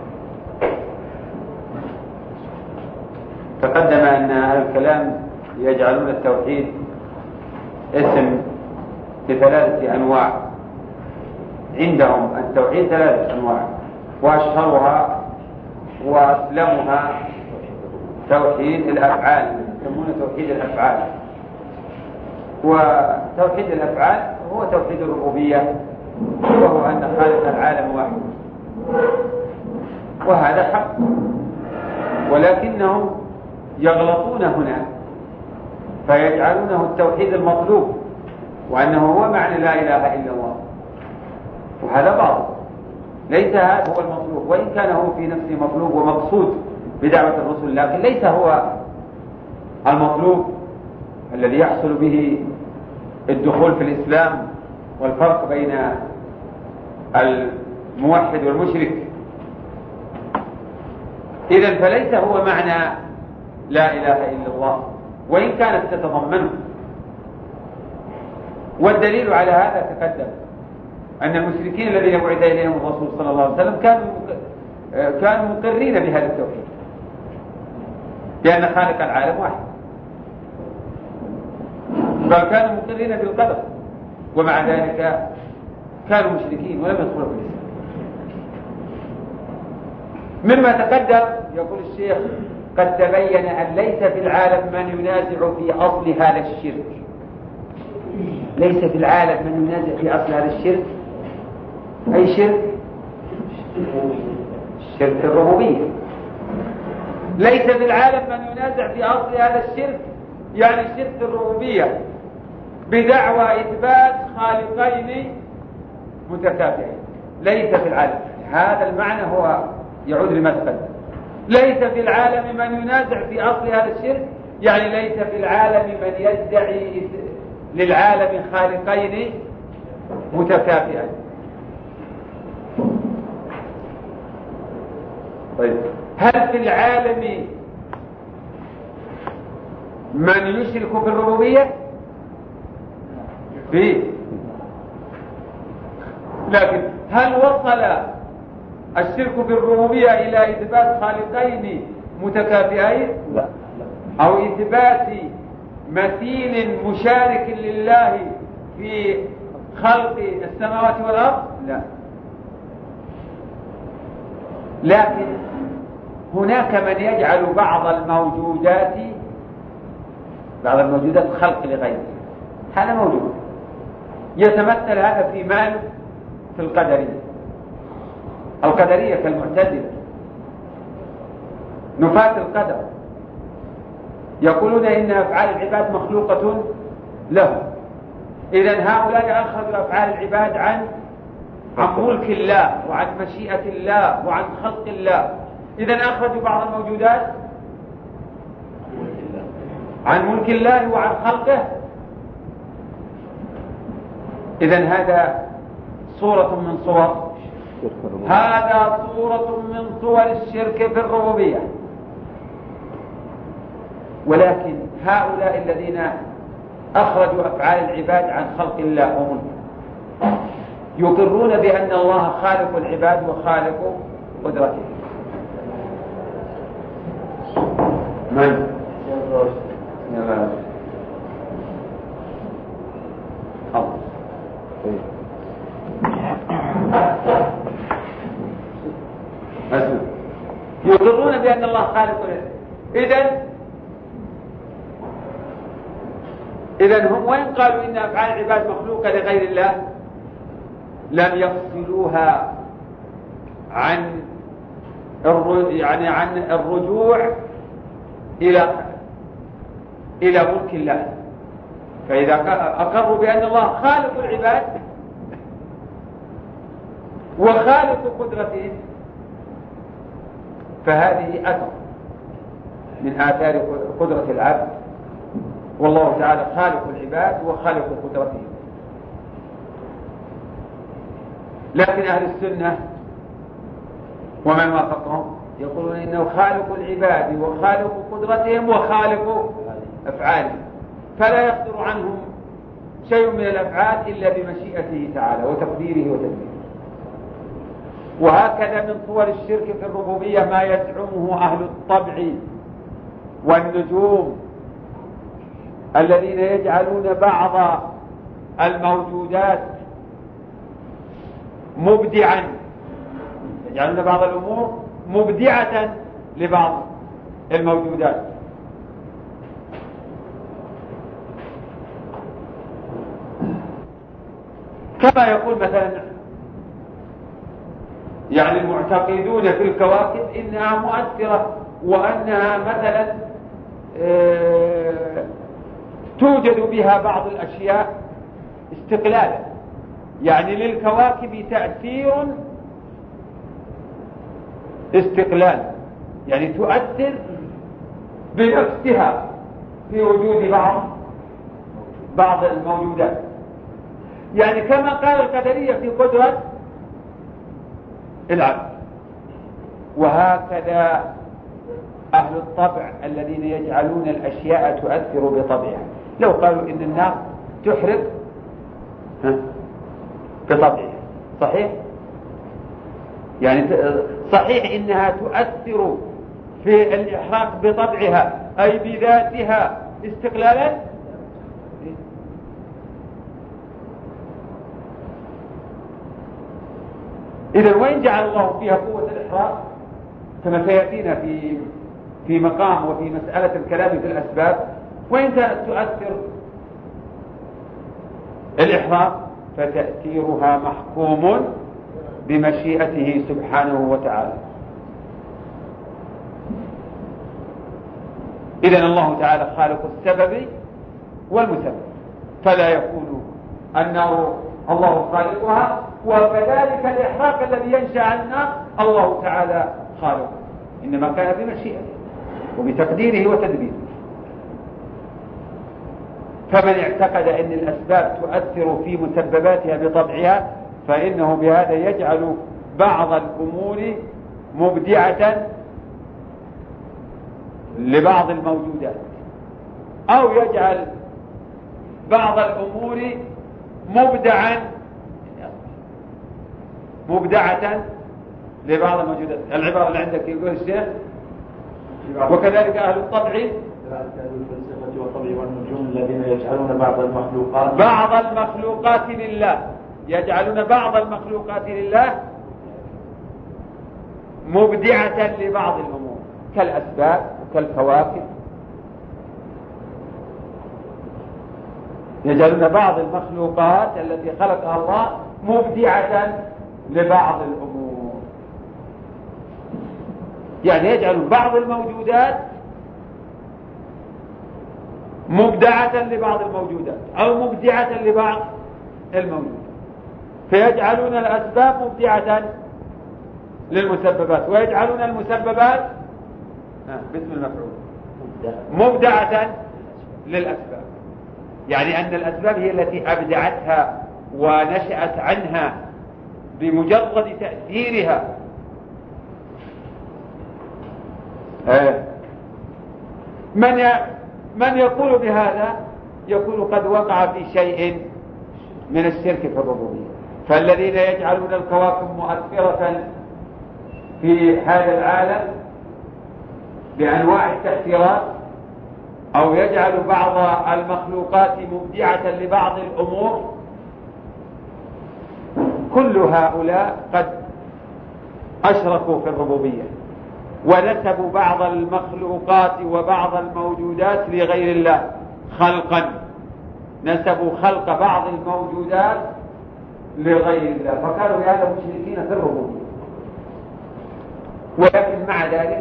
تقدم أن أهل الكلام يجعلون التوحيد اسم بثلاثة أنواع. عندهم التوحيد ثلاثة أنواع، وأشهرها وأسلمها توحيد الأفعال، يسمونه توحيد الأفعال. وتوحيد الأفعال هو توحيد الربوبية، وهو أن خالق العالم واحد، وهذا حق، ولكنهم يغلطون هنا فيجعلونه التوحيد المطلوب، وأنه هو معنى لا إله إلا الله، وهذا باطل. ليس هذا هو المطلوب، وإن كان هو في نفسه مطلوب ومقصود بدعوة الرسل، لكن ليس هو المطلوب الذي يحصل به الدخول في الإسلام والفرق بين الموحد والمشرك. إذن فليس هو معنى لا إله إلا الله، وإن كانت تتضمنه. والدليل على هذا تقدم أن المشركين الذين بعث إليهم الرسول صلى الله عليه وسلم كانوا كانوا مقرين بهذا التوحيد، لأن خالق العالم واحد، بل كانوا مقرين بالقدر، ومع ذلك كانوا مشركين ولم يدخلوا في الإسلام. مما تقدم يقول الشيخ: قد تبين أن ليس في العالم من ينازع في أصل هذا الشرك. ليس في العالم من ينازع في أصل هذا الشرك. أي شرك؟ شرك الربوبية. ليس في العالم من ينازع في أصل هذا الشرك، يعني شرك الربوبية، بدعوى إثبات خالقين متكافئين. ليس في العالم، هذا المعنى هو يعود لما تقدم. ليس في العالم من ينازع في أصل هذا الشرك، يعني ليس في العالم من يدعي للعالم خالقين متكافئين. طيب، هل في العالم من يشرك في الربوبية؟ فيه. لكن هل وصل الشرك في الربوبية إلى إثبات خالقين متكافئين؟ لا. أو إثبات مثيل مشارك لله في خلق السماوات والأرض؟ لا. لكن هناك من يجعل بعض الموجودات بعض الموجودات خلق لغيره، هذا موجود. يتمثل هذا في مال في القدرية. القدرية كالمعتزلة، نفاة القدر، يقولون إن أفعال العباد مخلوقة له. إذن هؤلاء أخرجوا أفعال العباد عن عن ملك الله وعن مشيئة الله وعن خلق الله. إذن أخرجوا بعض الموجودات عن ملك الله وعن خلقه. إذن هذا صورة من صور هذا صورة من صور الشرك في الربوبية. ولكن هؤلاء الذين أخرجوا أفعال العباد عن خلق الله وملكه يقرون بأن الله خالق العباد وخالق قدرته. من؟ يلا الله. يقرون بأن الله خالق العباد. إذن إذن هم وين قالوا إن أفعال العباد مخلوقة لغير الله لم يفصلوها عن يعني عن الرجوع إلى إلى ملك الله. فإذا أقروا بأن الله خالق العباد وخالق قدرته فهذه أثر من آثار قدرة العبد، والله تعالى خالق العباد وخالق قدرته. لكن أهل السنة ومن وافقهم يقولون إنه خالق العباد وخالق قدرتهم وخالق أفعالهم، فلا يصدر عنهم شيء من الأفعال إلا بمشيئته تعالى وتقديره وتدبيره. وهكذا من صور الشرك في الربوبية ما يزعمه أهل الطبع والنجوم الذين يجعلون بعض الموجودات مبدعا، يجعلون بعض الأمور مبدعة لبعض الموجودات. كما يقول مثلا يعني المعتقدون في الكواكب إنها مؤثرة وأنها مثلا توجد بها بعض الأشياء استقلالا، يعني للكواكب تأثير استقلال، يعني تؤثر بنفسها في وجود بعض بعض الموجودات، يعني كما قال القدرية في قدرة العبد. وهكذا أهل الطبع الذين يجعلون الأشياء تؤثر بطبعها، لو قالوا إن النار تحرق بطبعها، صحيح؟ يعني صحيح إنها تؤثر في الإحراق بطبعها أي بذاتها استقلالا، إذا وين جعل الله فيها قوة الإحراق كما سيأتينا في في مقام وفي مسألة الكلام في الأسباب، وين كانت تؤثر الإحراق فتأثيرها محكوم بمشيئته سبحانه وتعالى. إذن الله تعالى خالق السبب والمسبب، فلا يكون النار الله خالقها، وكذلك الإحراق الذي ينشأ عن النار الله تعالى خالقه، إنما كان بمشيئته وبتقديره وتدبيره. فمن اعتقد أن الأسباب تؤثر في مسبباتها بطبعها فإنه بهذا يجعل بعض الأمور مبدعة لبعض الموجودات، أو يجعل بعض الأمور مبدعا مبدعة لبعض الموجودات. العبارة اللي عندك يقول الشيخ وكذلك أهل الطبع الفلسفة والطبع والنجوم الذين يجعلون بعض المخلوقات بعض المخلوقات لله، يجعلون بعض المخلوقات لله مبدعة لبعض الأمور كالأسباب وكالكواكب، يجعلون بعض المخلوقات التي خلقها الله مبدعة لبعض الأمور، يعني يجعل بعض الموجودات مبدعة لبعض الموجودات أو مبدعة لبعض الموجودات، فيجعلون الأسباب مبدعة للمسببات ويجعلون المسببات باسم المفعول مبدعة للأسباب، يعني أن الأسباب هي التي أبدعتها ونشأت عنها بمجرد تأثيرها. من من يقول بهذا يقول قد وقع في شيء من الشرك في الربوبية. فالذين يجعلون الكواكب مؤثرة في هذا العالم بأنواع التأثيرات، أو يجعل بعض المخلوقات مبدعة لبعض الأمور، كل هؤلاء قد أشركوا في الربوبية ونسبوا بعض المخلوقات وبعض الموجودات لغير الله خلقا، نسبوا خلق بعض الموجودات لغير الله، فكانوا بهذا مشركين في الربوبية. ولكن مع ذلك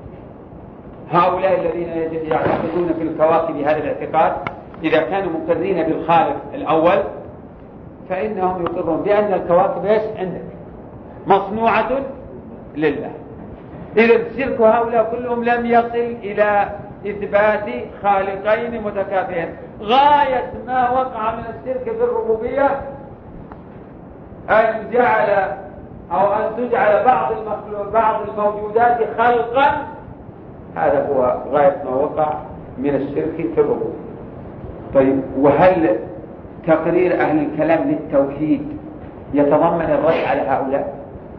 هؤلاء الذين يعتقدون في الكواكب هذا الاعتقاد إذا كانوا مقرين بالخالق الأول فإنهم يقرون بأن الكواكب ايش عندك مصنوعة لله. إذا شرك هؤلاء كلهم لم يصل إلى إثبات خالقين متكافئين. غاية ما وقع من الشرك في الربوبية أن جعل أو أن تجعل بعض المخلوق بعض الموجودات خلقا، هذا هو غاية ما وقع من الشرك في الربوبية. طيب، وهل تقرير أهل الكلام للتوحيد يتضمن الرد على هؤلاء؟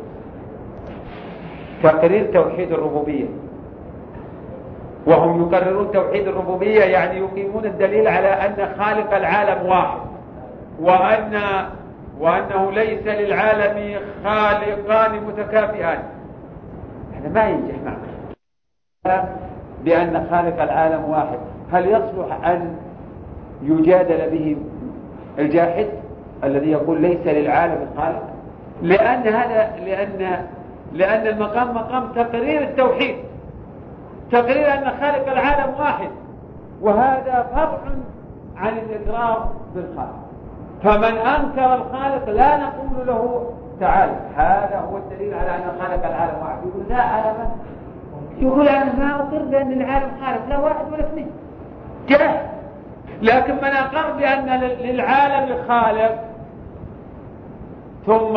تقرير توحيد الربوبية، وهم يقررون توحيد الربوبية يعني يقيمون الدليل على أن خالق العالم واحد، وأن وأنه ليس للعالم خالقان متكافئان. هذا ما ينجح معنا بأن خالق العالم واحد. هل يصلح أن يجادل به الجاحد الذي يقول ليس للعالم خالق؟ لأن هذا لأن لأن المقام مقام تقرير التوحيد، تقرير أن خالق العالم واحد، وهذا فرع عن الإقرار بالخالق. فمن أنكر الخالق لا نقول له تعالى هذا هو الدليل على أن خالق العالم واحد. يقول لا، أنا ما يقول أنا ما أقر بأن العالم خالق، لا واحد ولا اثنين، جاهل. لكن من أقر بأن للعالم خالق ثم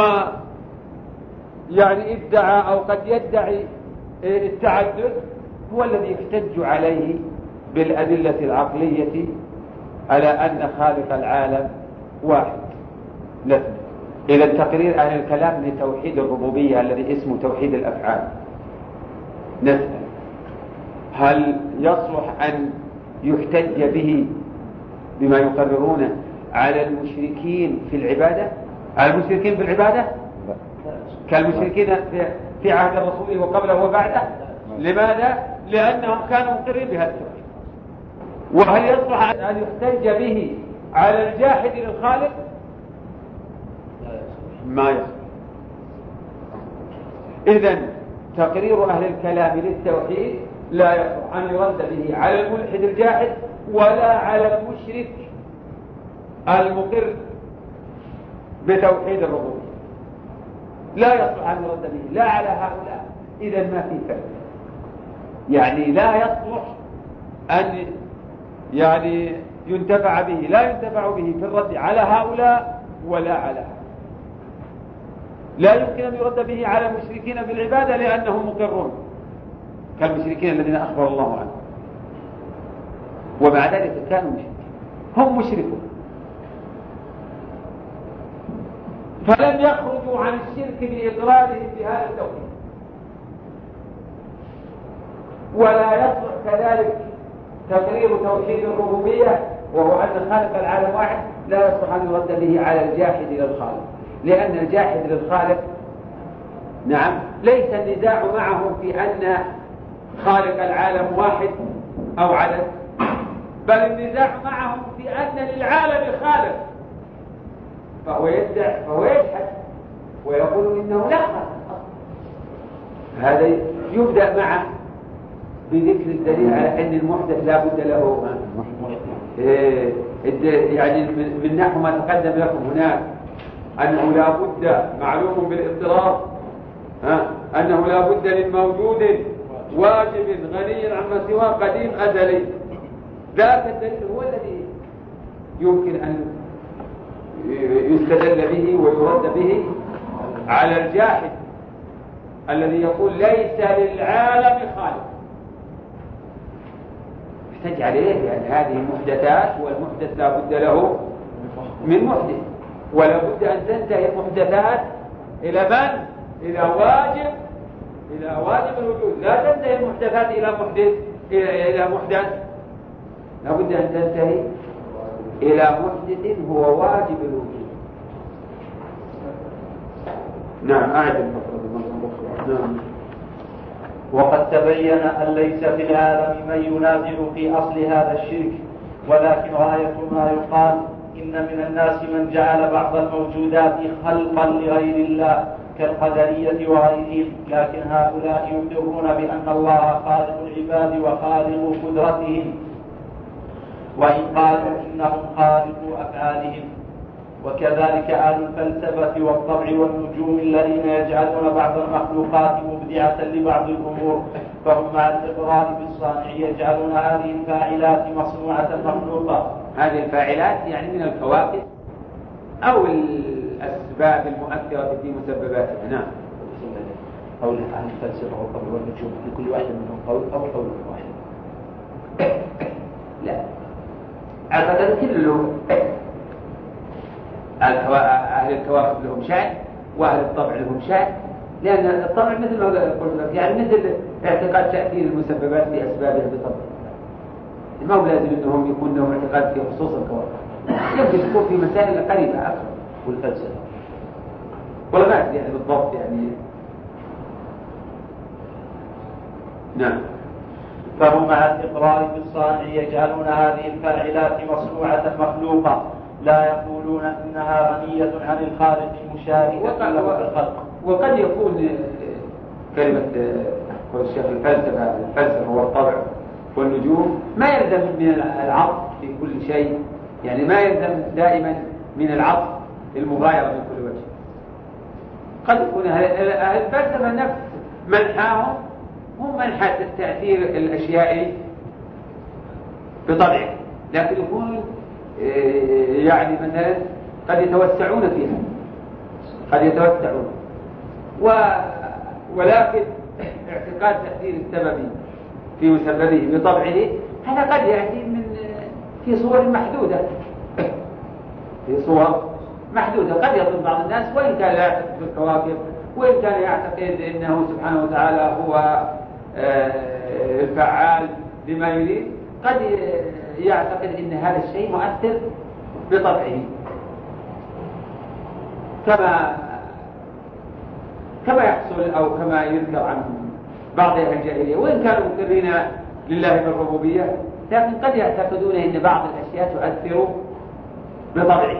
يعني ادعى أو قد يدعي التعدد هو الذي يحتج عليه بالأدلة العقلية على أن خالق العالم واحد. لا. إذا تقرير أهل الكلام لتوحيد الربوبية الذي اسمه توحيد الأفعال، نسأل هل يصلح أن يحتج به بما يقررون على المشركين في العبادة؟ على المشركين في العبادة كالمشركين في عهد الرسول وقبله وبعده. لماذا؟ لأنهم كانوا مقرين بهذا التوحيد. وهل يصلح أن يحتج به على الجاحد للخالق؟ ما يصلح. إذن تقرير أهل الكلام للتوحيد لا يصلح أن يرد به على الملحد الجاحد ولا على المشرك المقر بتوحيد الربوبية، لا يصلح أن يرد به لا على هؤلاء. إذن ما في فرق، يعني لا يصلح أن يعني ينتفع به، لا ينتفع به في الرد على هؤلاء ولا على هؤلاء. لا يمكن أن يرد به على المشركين بالعبادة لأنهم مقرون كالمشركين الذين أخبر الله عنهم، ومع ذلك كانوا مشركين، هم مشركون، فلم يخرجوا عن الشرك بإقرارهم بهذا التوحيد. ولا يصلح كذلك تقرير توحيد الربوبية وهو أن خالق العالم واحد، لا يصلح أن يرد به على الجاحد للخالق، لأن الجاحد للخالق نعم ليس النزاع معه في أن خالق العالم واحد أو عدد، بل النزاع معهم في أن للعالم خالق، فهو يدعي فهو يجحد ويقول إنه لا خالق. هذا يبدأ معه بذكر الدليل على أن المحدث لا بد له إيه يعني من نحو ما تقدم لكم هناك، أنه لا بد معلوم بالاضطرار، أنه لا بد من موجود واجب غني عما سواه قديم أزلي. ذاك الدليل هو الذي يمكن أن يستدل به ويرد به على الجاحد الذي يقول ليس للعالم خالق. يحتج عليه لأن هذه محدثات، والمحدث لا بد له من محدث، ولا بد أن تنتهي المحدثات إلى من؟ إلى واجب إلى واجب الوجود. لا تنتهي المحدثات إلى محدث إلى محدث، لا بد أن تنتهي إلى محدث هو واجب الوجود. نعم أعد المفروض. نعم. وقد تبين أن ليس في العالم من ينازل في أصل هذا الشرك، ولكن غاية ما يقال إن من الناس من جعل بعض الموجودات خلقا لغير الله كالقدرية وغيرهم، لكن هؤلاء يقرون بأن الله خالق العباد وخالق قدرتهم، وإن قالوا إنهم خالقوا أفعالهم. وكذلك أهل الفلسفة والطبع والنجوم الذين يجعلون بعض المخلوقات مبدعة لبعض الأمور، فهم مع الإقرار بالصانع يجعلون هذه الفاعلات مصنوعة مخلوقة. هذه الفاعلات يعني من الكواكب أو الأسباب المؤثرة في مسبباتها. نعم. قوله عن الفلسفة والقبر والنجوم لكل واحد منهم قول أو قول واحد؟ لا، أعتقد كله أهل الكواكب لهم شأن وأهل الطبع لهم شأن، لأن الطبع مثل ما قلت لك يعني مثل اعتقاد تأثير المسببات بأسبابها بطبع، ما هو لازم أنهم يكون لهم اعتقاد في خصوص الكواكب، يمكن تكون في مسائل قريبة أكثر. والفلسفة ولا ما أدري يعني بالضبط يعني. نعم. فهم مع الإقرار بالصانع يجعلون هذه الفاعلات مصنوعة مخلوقة، لا يقولون إنها غنية عن الخالق مشاركة له في الخلق. وقد يكون كلمة الشيخ الفلسفة الفلسفة والطبع والنجوم ما يلزم من العطف في كل شيء، يعني ما يلزم دائما من العطف المغايرة من كل وجه. قد يكون أهل الفلسفة نفس منحاهم هم منحة التأثير الأشياء بطبعه، لكن يكون يعني مثلا قد يتوسعون فيها، قد يتوسعون و... ولكن اعتقاد تأثير السبب في مسببه بطبعه هذا قد يأتي من في صور محدودة، في صور محدودة. قد يظن بعض الناس وإن كان لا يعتقد في الكواكب وإن كان يعتقد أنه سبحانه وتعالى هو الفعال لما يريد، قد يعتقد أن هذا الشيء مؤثر بطبعه، كما كما يحصل أو كما يذكر عن بعض أهل الجاهلية وإن كانوا مقرين لله بالربوبية، لكن قد يعتقدون أن بعض الأشياء تؤثر بطبعه.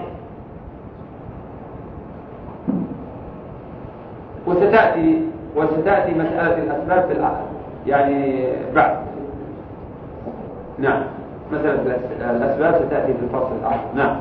وستأتي وستأتي مسألة الأسباب في الآخر يعني بعد. نعم، مسألة الأسباب ستأتي في الفصل الآخر. نعم.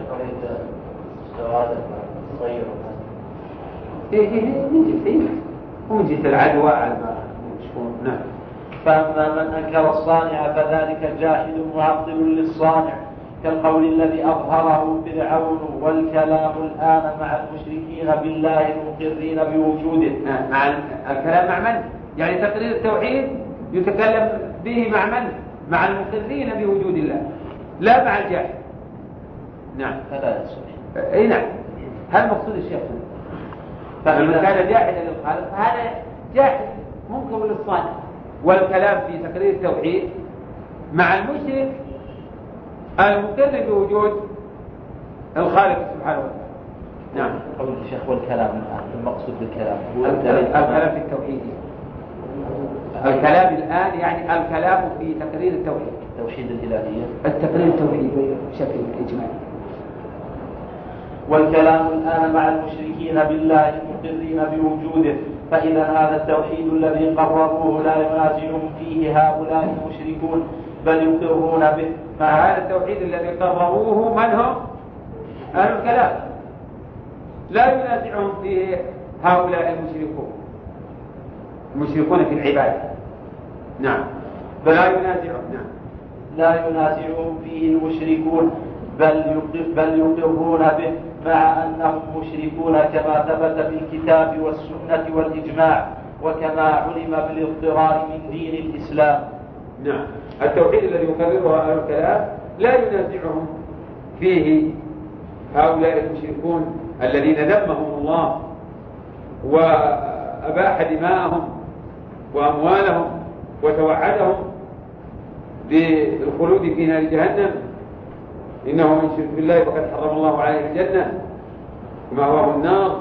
إيه إيه من جهة ومن جهة العدوى على ما يشكون. نعم. فأما من أنكر الصانع فذلك جاحد معطل للصانع، كالقول الذي أظهره فرعون والكلام الآن مع المشركين بالله المقرين بوجوده. مع الكلام مع من؟ يعني تقرير التوحيد يتكلم به مع من؟ مع المقرين بوجود الله لا مع الجاحد. نعم. هذا الصحيح. اي نعم، هذا مقصود الشيخ. فمن كان جاحدا للخالق فهذا جاحد منكر للصانع، والكلام في تقرير التوحيد مع المشرك المقر بوجود الخالق سبحانه وتعالى. نعم. قول الشيخ والكلام الآن المقصود بالكلام هو الكلام في التوحيد. الكلام الآن يعني الكلام في تقرير التوحيد، توحيد الإلهية، التقرير التوحيد بشكل إجمالي. والكلام الآن مع المشركين بالله المقرين بوجوده، فإذا هذا التوحيد الذي قرروه لا ينازعهم فيه هؤلاء المشركون بل يقرون به. مع هذا التوحيد الذي قرروه من هم؟ أهل الكلام، لا ينازعهم فيه هؤلاء المشركون المشركون في العبادة. نعم. فلا ينازعهم. نعم. لا ينازعهم فيه المشركون بل بل يقرون به، مع أنهم مشركون كما ثبت في الكتاب والسنة والإجماع، وكما علم بالاضطرار من دين الإسلام. نعم. التوحيد الذي يقرره أهل الكلام لا ينازعهم فيه هؤلاء المشركون الذين ذمهم الله وأباح دماءهم وأموالهم وتوعدهم بالخلود في نار جهنم. إنه من شرك بالله فقد حرم الله عليه الجنة ومأواه النار.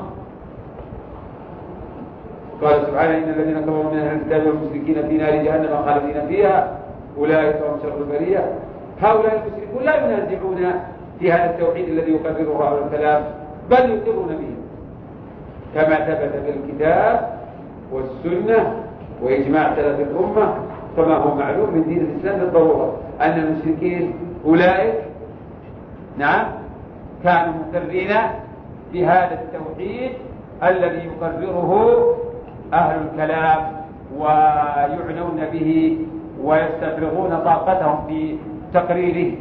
قال سبحانه إن الذين كفروا من أهل الكتاب والمشركين في نار جهنم خالدين فيها أولئك هم شر البرية. هؤلاء المشركون لا ينازعون في هذا التوحيد الذي يقرره أهل الكلام بل يقرون به كما ثبت في الكتاب والسنة وإجماع سلف الأمة، كما هو معلوم من دين الإسلام بالضرورة أن المشركين أولئك نعم كانوا مقرين بهذا التوحيد الذي يقرره أهل الكلام ويعنون به ويستفرغون طاقتهم في تقريره.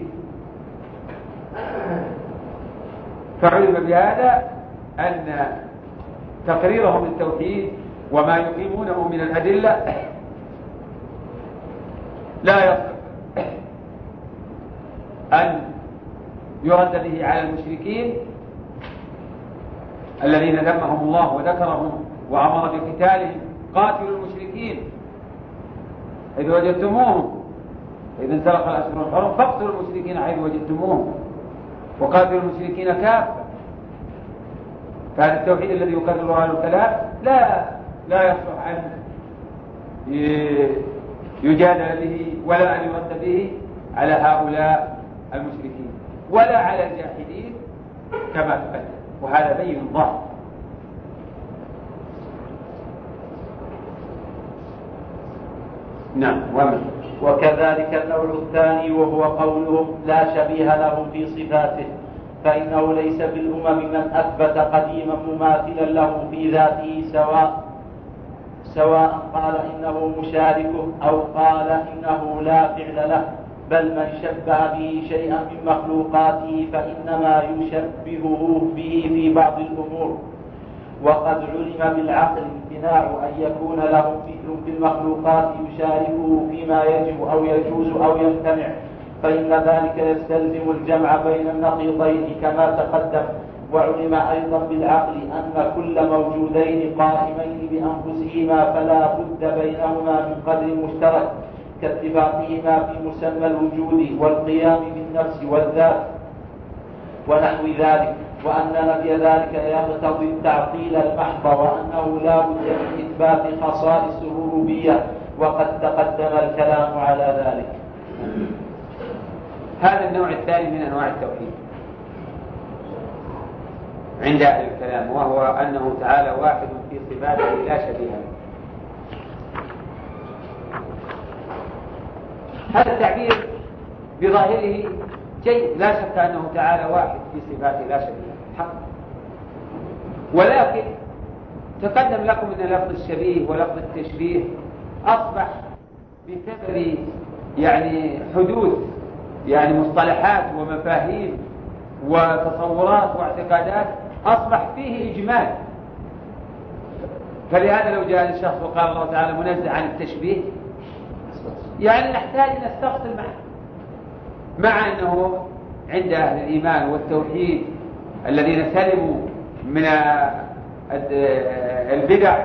فعلم بهذا أن تقريرهم للتوحيد وما يقيمونه من الأدلة لا يصح أن يرد به على المشركين الذين ذمهم الله وذكرهم وأمر بقتالهم. قاتلوا المشركين إذ وجدتموهم، إذا انسلخ الأشهر الحرم فاقتلوا المشركين حيث وجدتموهم وقاتلوا المشركين كافة. فهذا التوحيد الذي يكرره أهل الكلام لا لا يصلح أن يجادل به ولا أن يرد به على هؤلاء المشركين ولا على الجاحدين كما تقدم، وهذا بين ظاهر. نعم. ومن وكذلك النوع الثاني وهو قولهم لا شبيه له في صفاته، فإنه ليس بالأمم من أثبت قديما مماثلا له في ذاته سواء سواء قال إنه مشاركه أو قال إنه لا فعل له، بل من شبه به شيئا من مخلوقاته فإنما يشبهه به في بعض الأمور. وقد علم بالعقل امتناع أن يكون له فكر في المخلوقات يشاركه فيما يجب أو يجوز أو يمتنع، فإن ذلك يستلزم الجمع بين النقيضين كما تقدم. وعلم أيضا بالعقل أن كل موجودين قائمين بأنفسهما فلا بد بينهما من قدر مشترك كاتفاقهما في مسمى الوجود والقيام بالنفس والذات ونحو ذلك، وأن نفي ذلك يقتضي التعطيل المحض، وأنه لا بد من إثبات خصائص الربوبية، وقد تقدم الكلام على ذلك. هذا النوع الثاني من أنواع التوحيد عند أهل الكلام، وهو أنه تعالى واحد في صفاته لا شبيه له. هذا التعبير بظاهره جيد، لا شك أنه تعالى واحد في صفاته لا شبيه له حق، ولكن تقدم لكم أن لفظ الشبيه ولفظ التشبيه أصبح بسبب يعني حدوث يعني مصطلحات ومفاهيم وتصورات واعتقادات أصبح فيه إجمال. فلهذا لو جاء الشخص وقال الله تعالى منزه عن التشبيه يعني نحتاج أن نستفصل معه، مع أنه عند أهل الإيمان والتوحيد الذين سلموا من البدع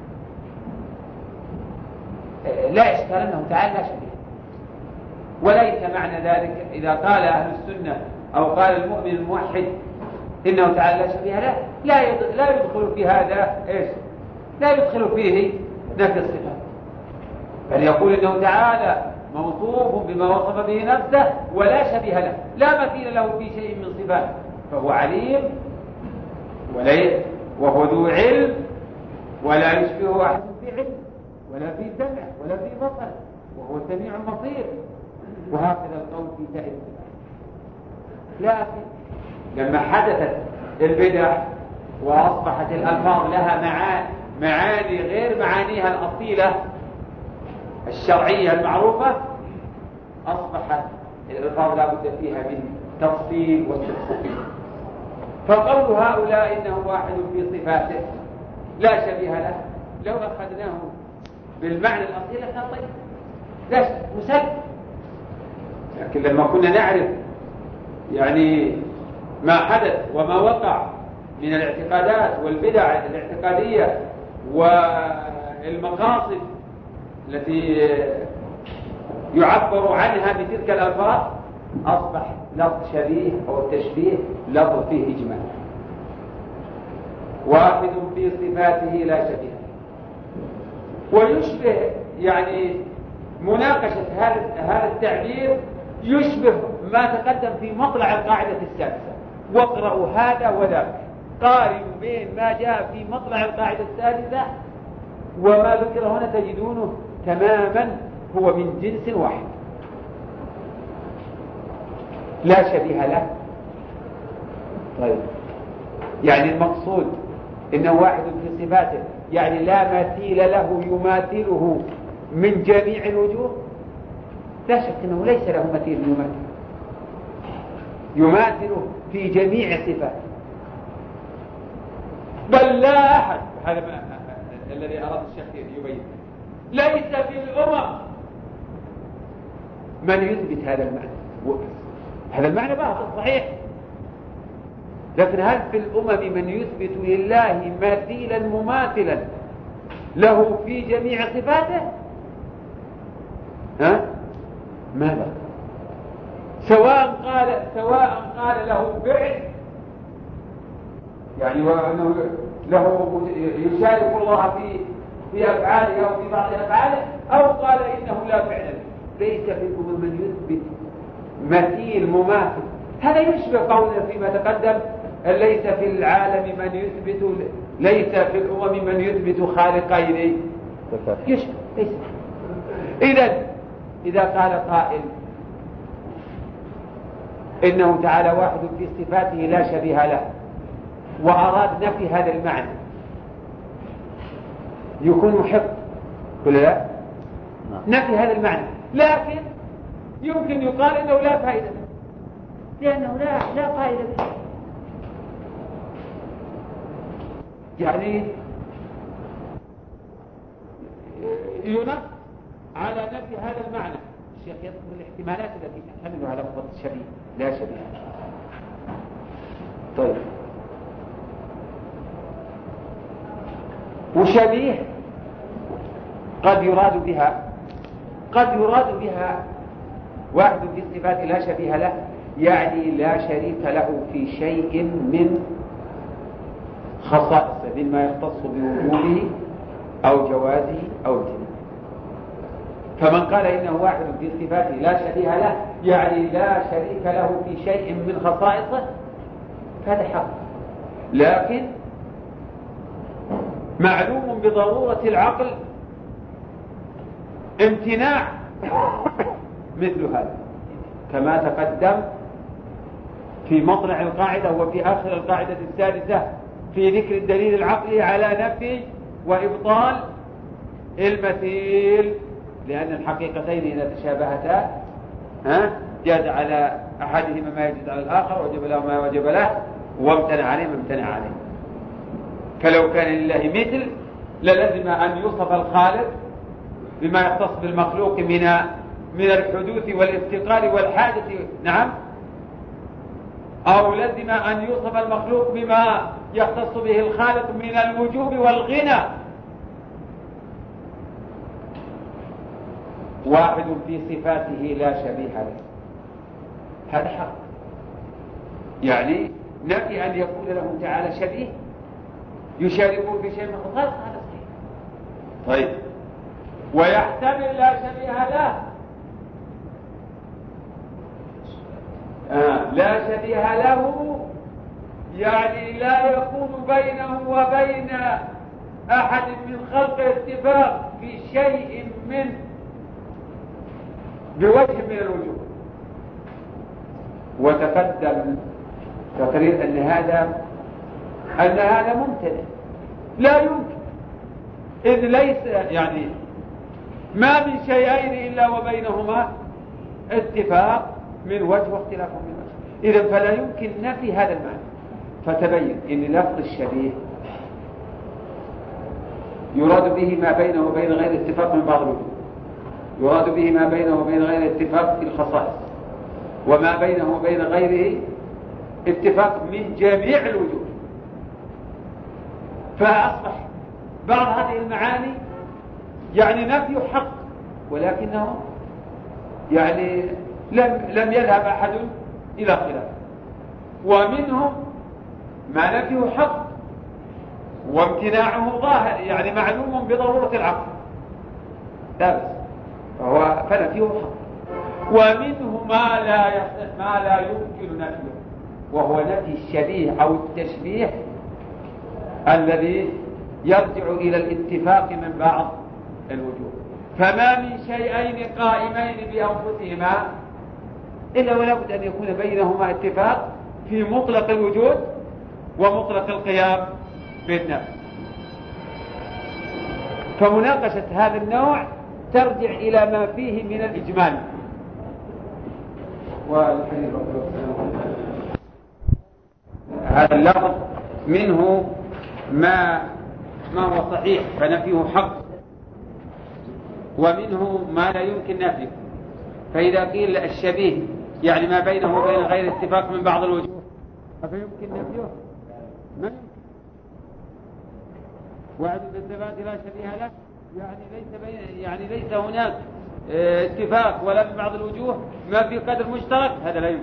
لا إشكال أنه تعالى لا شبيه. وليس معنى ذلك إذا قال أهل السنة أو قال المؤمن الموحد إنه تعالى لا شبيه له لا لا يدخل في هذا إيش؟ لا يدخل فيه نفي الصفات، بل يقول إنه تعالى موصوف بما وصف به نفسه ولا شبيه له، لا مثيل له في شيء من صفاته، فهو عليم وليس وهو ذو علم ولا يشبه أحد في علم ولا في سمع ولا في بصر وهو السميع البصير، وهكذا القول في سائر الصفات. لكن لما حدثت البدع وأصبحت الألفاظ لها معاني معاني غير معانيها الأصيلة الشرعية المعروفة، أصبحت الألفاظ لا بد فيها من تفصيل واستفصيل. فقول هؤلاء إنه واحد في صفاته لا شبيه له لو أخذناه بالمعنى الأصيل كان طيب لا مسلم، لكن لما كنا نعرف يعني ما حدث وما وقع من الاعتقادات والبدع الاعتقادية والمقاصد التي يعبر عنها بتلك الألفاظ، أصبح لفظ شبيه أو التشبيه لفظ فيه إجمال. واحد في صفاته لا شبيه، ويشبه يعني مناقشة هذا هذا التعبير يشبه ما تقدم في مطلع القاعدة السادسة، واقرأوا هذا وذاك، قارنوا بين ما جاء في مطلع القاعدة السادسة وما ذكر هنا تجدونه تماما هو من جنس واحد لا شبيه له. طيب يعني المقصود إنه واحد في صفاته يعني لا مثيل له يماثله من جميع الوجوه، لا شك أنه ليس له مثيل يماثل يماثله في جميع صفاته، بل لا أحد، هذا الذي أراد الشيخ يبين ليس في الأمم من يثبت هذا المعنى. هذا المعنى باطل صحيح، لكن هل في الأمم من يثبت لله مثيلا مماثلا له في جميع صفاته؟ ها؟ ماذا؟ سواء قال سواء قال له فعل، يعني وأنه له يشارك الله في في أفعاله أو في بعض أفعاله، أو قال إنه لا فعل. ليس في الأمم من يثبت مثيل مماثل. هذا يشبه قولنا فيما تقدم ليس في العالم من يثبت ليس في الأمم من يثبت خالقين. يشبه ليس. إذن إذا قال قائل إنه تعالى واحد في صفاته لا شبيه له وأراد نفي هذا المعنى يكون محق كل لا نفي هذا المعنى، لكن يمكن يقال إنه لا فائدة لأنه لا لا فائدة يعني ينص على نفي هذا المعنى. الشيخ يذكر الاحتمالات التي تحتمل على لفظة الشبيه لا شبيه. طيب وشبيه قد يراد بها قد يراد بها واحد في الصفات لا شبيه له، يعني لا شريك له في شيء من خصائصه مما يختص بوجوده أو جوازه أو امتناعه. فمن قال إنه واحد في صفاته لا شبيه له يعني لا شريك له في شيء من خصائصه هذا حق، لكن معلوم بضرورة العقل امتناع مثل هذا، كما تقدم في مطلع القاعدة وفي آخر القاعدة السادسة في ذكر الدليل العقلي على نفي وإبطال المثيل، لأن الحقيقتين إذا تشابهتا ها جاز على أحدهما ما يجوز على الآخر، وجب له ما وجب له، وامتنع عليه ما امتنع عليه. فلو كان لله مثل للزم أن يوصف الخالق بما يختص بالمخلوق من من الحدوث والافتقار والحادث، نعم، أو لزم أن يوصف المخلوق بما يختص به الخالق من الوجوب والغنى. واحد في صفاته لا شبيه له هذا حق، يعني نفي أن يكون له تعالى شبيه يشاركه في شيء من خصائص هذا صحيح. طيب ويحتمل لا شبيه له آه. لا شبيه له يعني لا يكون بينه وبين أحد من خلقه اتفاق في شيء من بوجه من الوجوه. وتقدم تقرير أن هذا أن هذا ممتنع لا يمكن، إذ ليس يعني ما من شيئين إلا وبينهما اتفاق من وجه واختلاف من وجه، إذن فلا يمكن نفي هذا المعنى. فتبين إن لفظ الشبيه يراد به ما بينه وبين غير اتفاق من بعض الوجوه، يراد به ما بينه وبين غير اتفاق في الخصائص، وما بينه وبين غيره اتفاق من جميع الوجوه. فأصبح بعض هذه المعاني يعني نفي حق، ولكنه يعني لم لم يذهب أحد إلى خلافه، ومنهم ما نفيه حق وامتناعه ظاهر يعني معلوم بضرورة العقل لا بس فهو فنفيه حق، ومنه ما لا ما لا يمكن نفيه وهو نفي الشبيه أو التشبيه الذي يرجع إلى الاتفاق من بعض الوجوه. فما من شيئين قائمين بأنفسهما إلا ولا بد أن يكون بينهما اتفاق في مطلق الوجود ومطلق القيام بالنفس. فمناقشة هذا النوع ترجع إلى ما فيه من الإجمال. هذا اللفظ منه ما ما هو صحيح فنفيه حق، ومنه ما لا يمكن نفيه. فإذا قيل الشبيه يعني ما بينه وبين غير اتفاق من بعض الوجوه فيمكن نفيه؟ ما يمكن. وعد بالصفات لا شبيه له يعني ليس بين يعني ليس هناك اتفاق ولا من بعض الوجوه ما في قدر مشترك، هذا لا يمكن.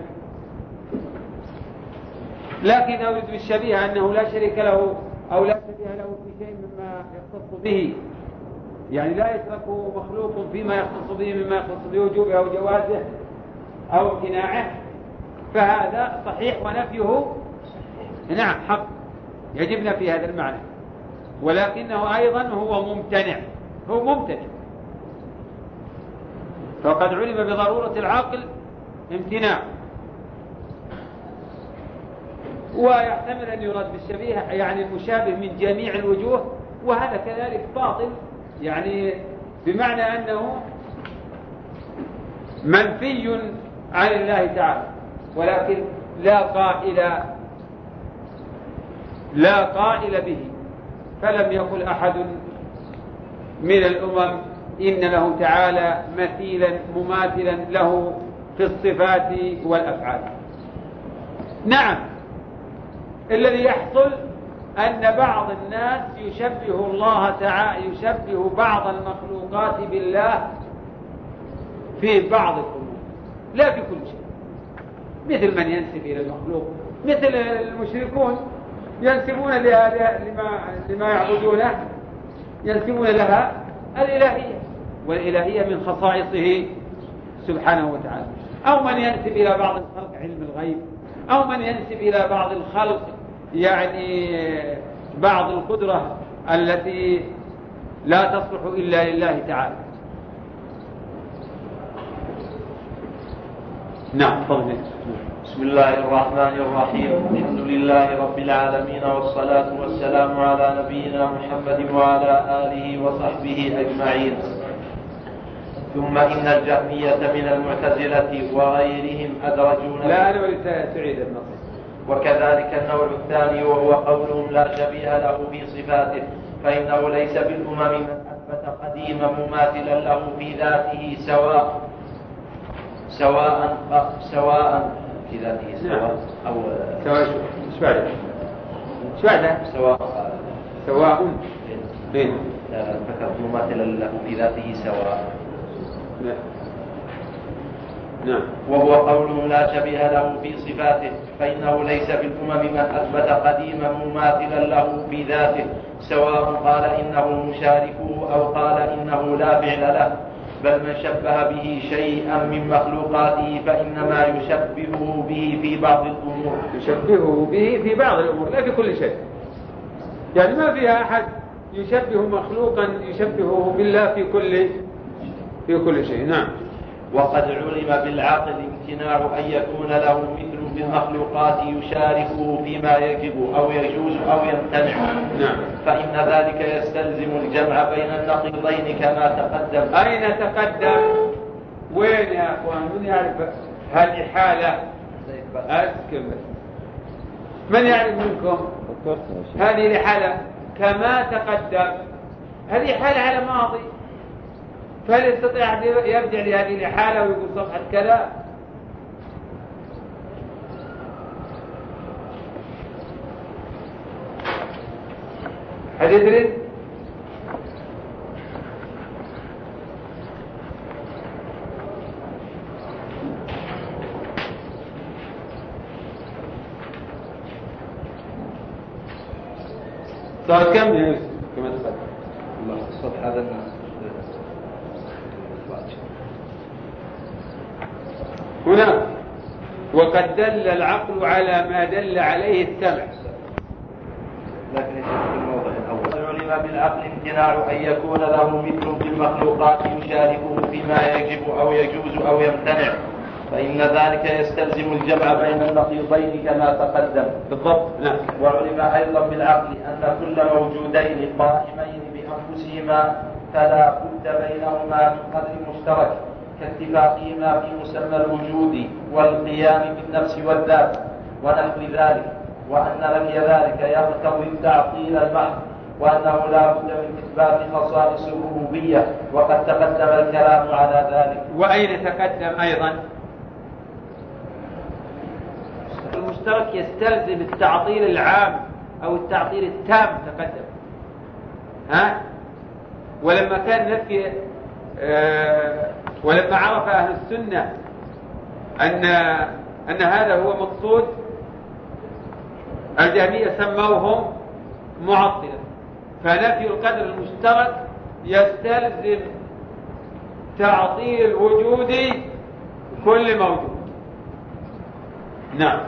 لكن أريد بالشبيه أنه لا شريك له أو لا شبيه له في شيء مما يختص به، يعني لا يشرك مخلوق فيما يختص به مما يختص بوجوبه أو جوازه أو امتناعه، فهذا صحيح ونفيه نعم حق، يجب نفي هذا المعنى، ولكنه أيضا هو ممتنع، هو ممتنع. فقد علم بضرورة العقل امتناع. ويحتمل أن يراد بالشبيه يعني المشابه من جميع الوجوه، وهذا كذلك باطل، يعني بمعنى أنه منفي عن الله تعالى، ولكن لا قائل لا قائل به. فلم يقل أحد من الأمم إن له تعالى مثيلا مماثلا له في الصفات والأفعال. نعم، الذي يحصل أن بعض الناس يشبه الله تعالى يشبه بعض المخلوقات بالله في بعض الأمور لا في كل شيء، مثل من ينسب إلى المخلوق، مثل المشركون ينسبون لها لما, لما يعبدونه ينسبون لها الإلهية، والإلهية من خصائصه سبحانه وتعالى. أو من ينسب إلى بعض الخلق علم الغيب، أو من ينسب إلى بعض الخلق يعني بعض القدرة التي لا تصلح إلا لله تعالى. نعم تفضل. بسم الله الرحمن الرحيم. الحمد لله رب العالمين، والصلاة والسلام على نبينا محمد وعلى آله وصحبه أجمعين. ثم إن الجهمية من المعتزلة وغيرهم أدرجون لا أنا ولد سعيد النصر. وكذلك النوع الثاني وهو قولهم لا شبيه له في صفاته، فإنه ليس بالأمم من أثبت قديما مماثلا له في ذاته سواء سواء سواء في ذاته سواء أو سواء شو بعده شو بعده سواء سواء بين فكرت مماثلا له في ذاته سواء. نعم. وهو قول لا شبيه له في صفاته، فإنه ليس بالأمم من أثبت قديما مماثلا له في ذاته سواء قال إنه مشاركه أو قال إنه لا فعل له، بل من شبه به شيئا من مخلوقاته فإنما يشبهه به في بعض الأمور يشبهه به في بعض الأمور لا في كل شيء، يعني ما فيها أحد يشبه مخلوقا يشبهه بالله في كل في كل شيء. نعم. وقد علم بالعقل امتناع أن يكون له مثل في المخلوقات يشاركه فيما يجب أو يجوز أو يمتنع. نعم. فإن ذلك يستلزم الجمع بين النقيضين كما تقدم. أين تقدم؟ وين يا أخوان؟ من يعرف هذه حالة؟ أسكن من يعرف منكم هذه الحالة كما تقدم؟ هذه حالة على ماضي، فهل يستطيع أن يرجع لهذه الحالة ويقول صفحة كذا؟ هل يدري؟ صار كم يا يوسف كما تقدم؟ الله الصفحة هذا هنا وقد دل العقل على ما دل عليه السمع. لكن في الموضع الأول علم بالعقل امتناع أن يكون له مثل في المخلوقات يشاركه فيما يجب أو يجوز أو يمتنع، فإن ذلك يستلزم الجمع بين النقيضين كما تقدم. بالضبط. نعم. وعلم أيضا بالعقل أن كل موجودين قائمين بأنفسهما فلا بد بينهما من قدر مشترك كاتفاقهما في مسمى الوجود والقيام بالنفس والذات ونحو ذلك، وأن نفي ذلك يقتضي التعطيل المحض وأنه لا بد من إثبات خصائص الربوبية، وقد تقدم الكلام على ذلك. وأين تقدم أيضا؟ المشترك يستلزم التعطيل العام أو التعطيل التام تقدم، ها؟ ولما كان نفي آه ولما عرف أهل السنة أن أن هذا هو مقصود، الجهمية سموهم معطلة. فنفي القدر المشترك يستلزم تعطيل وجود كل موجود. نعم.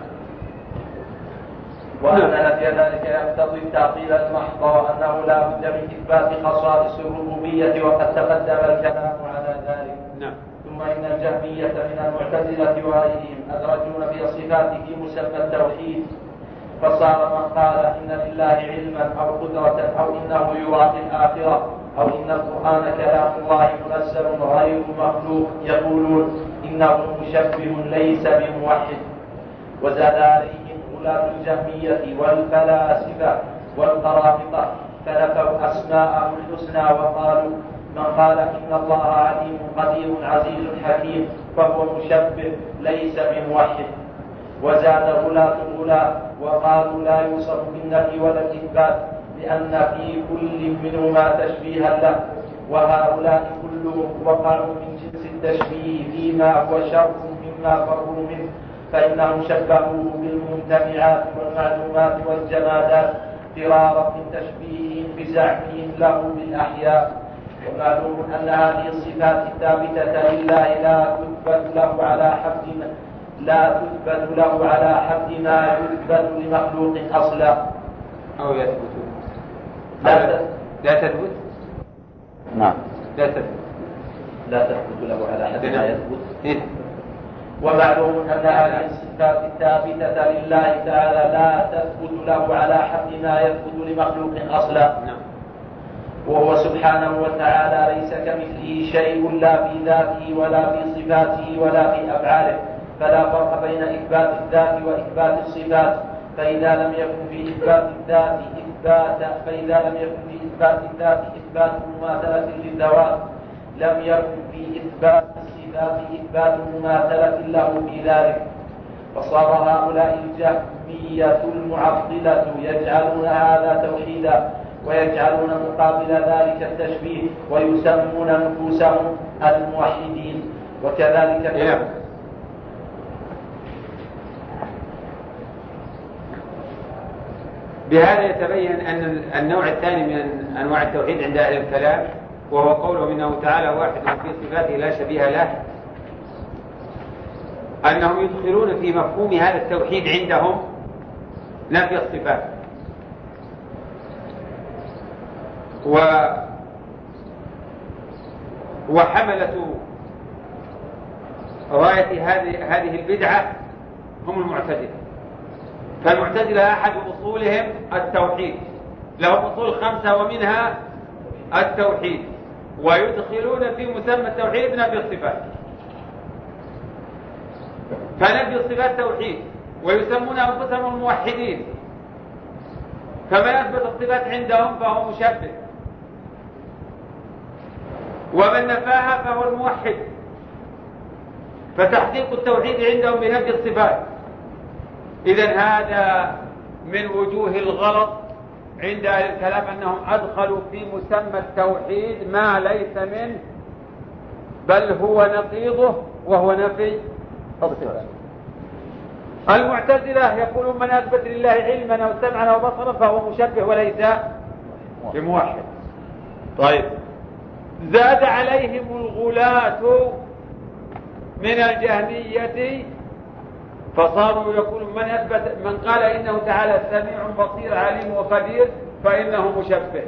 وأن نفي ذلك يقتضي التعطيل المحض، وأنه لا بد من إثبات خصائص الربوبية، وقد تقدم الكلام على ذلك. نعم. ثم إن الجهمية من المعتزلة وغيرهم أدرجون في صفاته مسمى التوحيد، فصار من قال إن لله علما أو قدرة أو إنه يرى في الآخرة أو إن القرآن كلام الله منزل غير مخلوق يقولون إنه مشبه ليس بموحد. وزاد عليهم غلاة الجهمية والفلاسفة والقرامطة فنفوا أسماءه الحسنى وقالوا من قال إن الله عليم قدير عزيز حكيم فهو مشبه ليس بموحد. وزاد غلاة الغلاة وقالوا لا يوصف بالنفي ولا الإثبات لأن في كل منهما تشبيها له، وهؤلاء كلهم وقعوا من جنس التشبيه فيما هو شر مما فروا منه، فإنهم شبهوه بالممتنعات والمعلومات والجمادات فرارا من تشبيههم بزعمهم له بالأحياء. ومعلوم أن هذه الصفات الثابتة لله لا تثبت له على حد لا تثبت له على حد ما يثبت لمخلوق أصلا أو يثبت. لا ت... لا تثبت. نعم. لا تثبت. لا تثبت له على حد ما يثبت. إيه؟ ومعلوم أن هذه الصفات الثابتة لله تعالى لا تثبت له على حد ما يثبت لمخلوق أصلا. نعم. وهو سبحانه وتعالى ليس كمثله شيء لا في ذاته ولا في صفاته ولا في أفعاله، فلا فرق بين إثبات الذات وإثبات الصفات. فإذا لم يكن في إثبات الذات إثبات فإذا لم يكن في إثبات الذات إثبات مماثلة للذوات، لم يكن في إثبات الصفات إثبات مماثلة له في ذلك. فصار هؤلاء الجهمية المعطلة يجعلون هذا توحيدا، ويجعلون مقابل ذلك التشبيه، ويسمون نفوسهم الموحدين. وكذلك yeah. بهذا يتبين أن النوع الثاني من أنواع التوحيد عند أهل الكلام، وهو قوله إنه تعالى واحد في صفاته لا شبيه له، أنهم يدخلون في مفهوم هذا التوحيد عندهم نفي الصفات. و وحملة راية هذه هذه البدعة هم المعتزلة. فالمعتزلة أحد أصولهم التوحيد، لهم أصول خمسة ومنها التوحيد، ويدخلون في مسمى التوحيد نفي الصفات. فنفي الصفات توحيد، ويسمون أنفسهم الموحدين، فمن أثبت الصفات عندهم فهو مشبه، ومن نفاها فهو الموحد. فتحقيق التوحيد عندهم بنفي الصفات. إذن هذا من وجوه الغلط عند أهل الكلام، أنهم أدخلوا في مسمى التوحيد ما ليس منه، بل هو نقيضه وهو نفي الصفات. المعتزلة يقولون من أثبت لله علما أو سمعا أو بصرا فهو مشبه وليس بموحد. طيب، زاد عليهم الغلاة من الجهمية فصاروا يقولون من أثبت من قال إنه تعالى سميع بصير عليم وقدير فإنه مشبه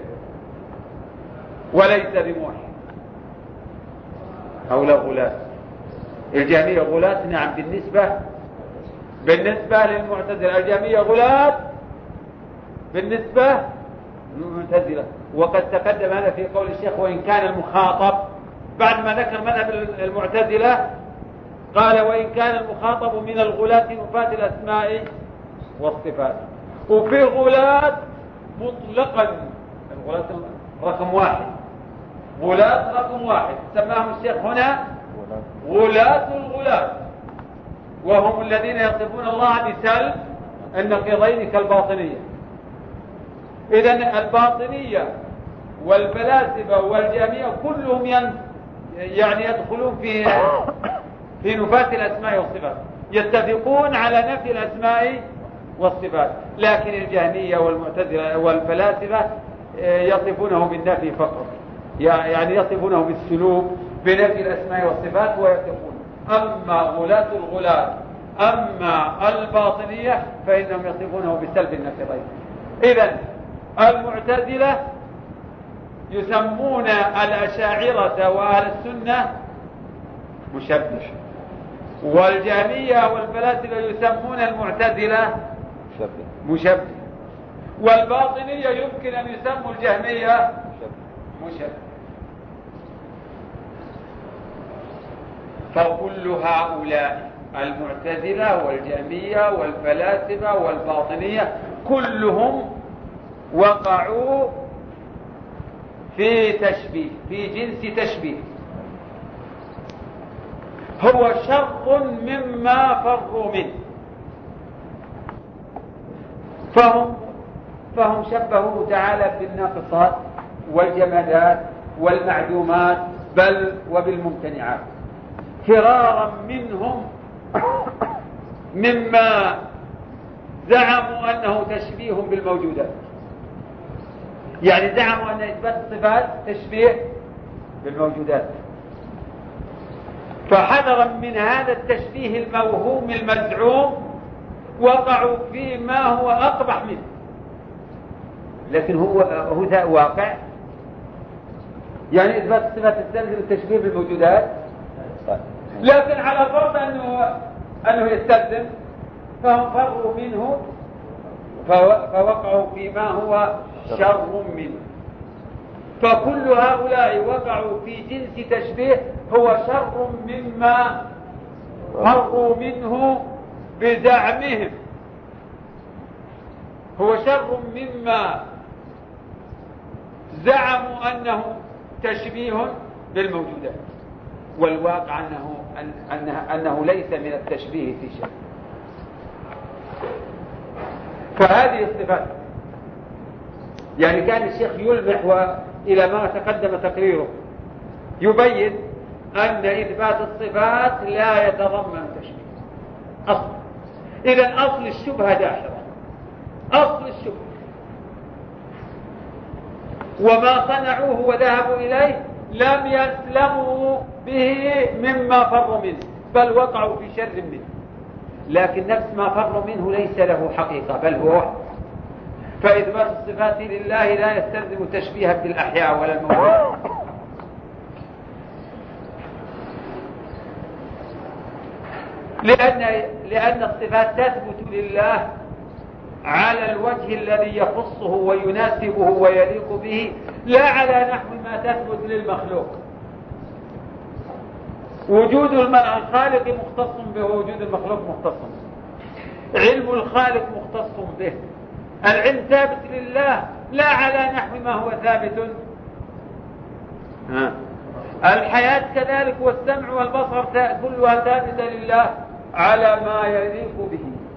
وليس بموحد. هؤلاء غلاة. الجهمية غلاة، نعم، بالنسبة بالنسبة للمعتزلة. الجهمية غلاة بالنسبة للمعتزلة. وقد تقدم هذا في قول الشيخ وإن كان المخاطب، بعد ما ذكر مذهب المعتزلة قال وإن كان المخاطب من الغلاة نفاة الأسماء والصفات. وفي غلاة مطلقا الغلاة رقم واحد، غلاة رقم واحد سماهم الشيخ هنا غلاة الغلاة، وهم الذين يصفون الله بسلب النقيضين كالباطنية. إذن الباطنية والفلاسفة والجهمية كلهم يعني يدخلون في في نفاة الأسماء والصفات، يتفقون على نفي الأسماء والصفات، لكن الجهمية والمعتزلة والفلاسفة يصفونه بالنفي فقط، يعني يصفونه بالسلوك بنفي الأسماء والصفات ويتقون. أما غلاة الغلاة أما الباطنية فإنهم يصفونه بسلب النقيضين. إذن المعتزلة يسمون الأشاعرة وأهل السنة مشبه، والجهمية والفلاسفة يسمون المعتزلة مشبه، والباطنية يمكن أن يسموا الجهمية مشبه. فكل هؤلاء المعتزلة والجهمية والفلاسفة والباطنية كلهم وقعوا في تشبيه، في جنس تشبيه، هو شر مما فروا منه. فهم فهم شبهوه تعالى بالناقصات والجمادات والمعدومات بل وبالممتنعات، فرارا منهم مما زعموا أنه تشبيه بالموجودات. يعني زعموا أن إثبات الصفات تشبيه بالموجودات، فحذرا من هذا التشبيه الموهوم المزعوم وقعوا فيما هو أقبح منه. لكن هو هو ذا واقع، يعني إثبات الصفات تستلزم التشبيه بالموجودات، لكن على فرض أنه أنه يستلزم فهم فروا منه فوقعوا فيما هو شر منه. فكل هؤلاء وقعوا في جنس تشبيه هو شر مما فروا منه بزعمهم، هو شر مما زعموا أنه تشبيه بالموجودات، والواقع أنه, أنه, أنه ليس من التشبيه في شيء. فهذه الصفات يعني كان الشيخ يلمح وإلى ما تقدم تقريره يبين أن إثبات الصفات لا يتضمن تشبيه أصلا. إذن أصل الشبهة داحرة، أصل الشبهة، وما صنعوه وذهبوا إليه لم يسلموا به مما فروا منه، بل وقعوا في شر منه. لكن نفس ما فروا منه ليس له حقيقة بل هو وهم. فإثبات الصفات لله لا يستلزم تشبيها بالأحياء ولا الموجودات، لأن لأن الصفات تثبت لله على الوجه الذي يخصه ويناسبه ويليق به، لا على نحو ما تثبت للمخلوق. وجود الخالق مختص به ووجود المخلوق مختص به، علم الخالق مختص به، العلم ثابت لله لا على نحو ما هو ثابت. ها. الحياة كذلك والسمع والبصر كلها ثابتة لله على ما يليق به،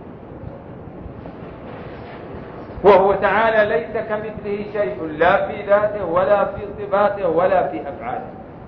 وهو تعالى ليس كمثله شيء لا في ذاته ولا في صفاته ولا في أفعاله.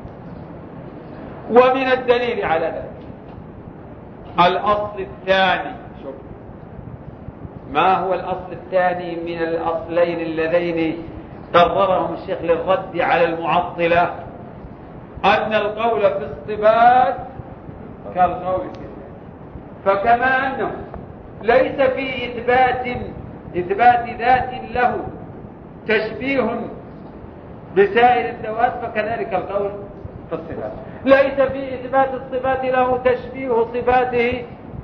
ومن الدليل على ذلك الأصل الثاني. شوف ما هو الأصل الثاني من الأصلين اللذين قررهم الشيخ للرد على المعطلة؟ أن القول في الصفات كالقول في الذات. فكما أنه ليس في إثبات إثبات ذات له تشبيه بسائر الذوات فكذلك القول في الصفات، ليس في إثبات الصفات له تشبيه صفاته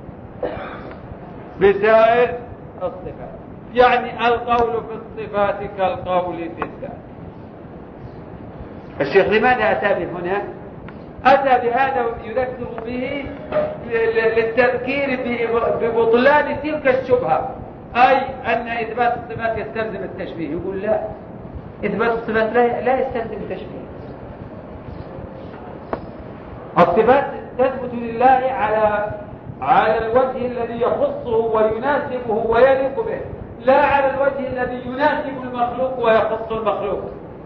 بسائر الصفات، يعني القول في الصفات كالقول في الذات. الشيخ لماذا أتى به هنا؟ أتى بهذا يذكر به للتذكير ببطلان تلك الشبهة، أي أن إثبات الصفات يستلزم التشبيه. يقول لا، إثبات الصفات لا لا يستلزم تشبيه. الصفات تثبت لله على على الوجه الذي يخصه ويناسبه ويليق به، لا على الوجه الذي يناسب المخلوق ويخص المخلوق.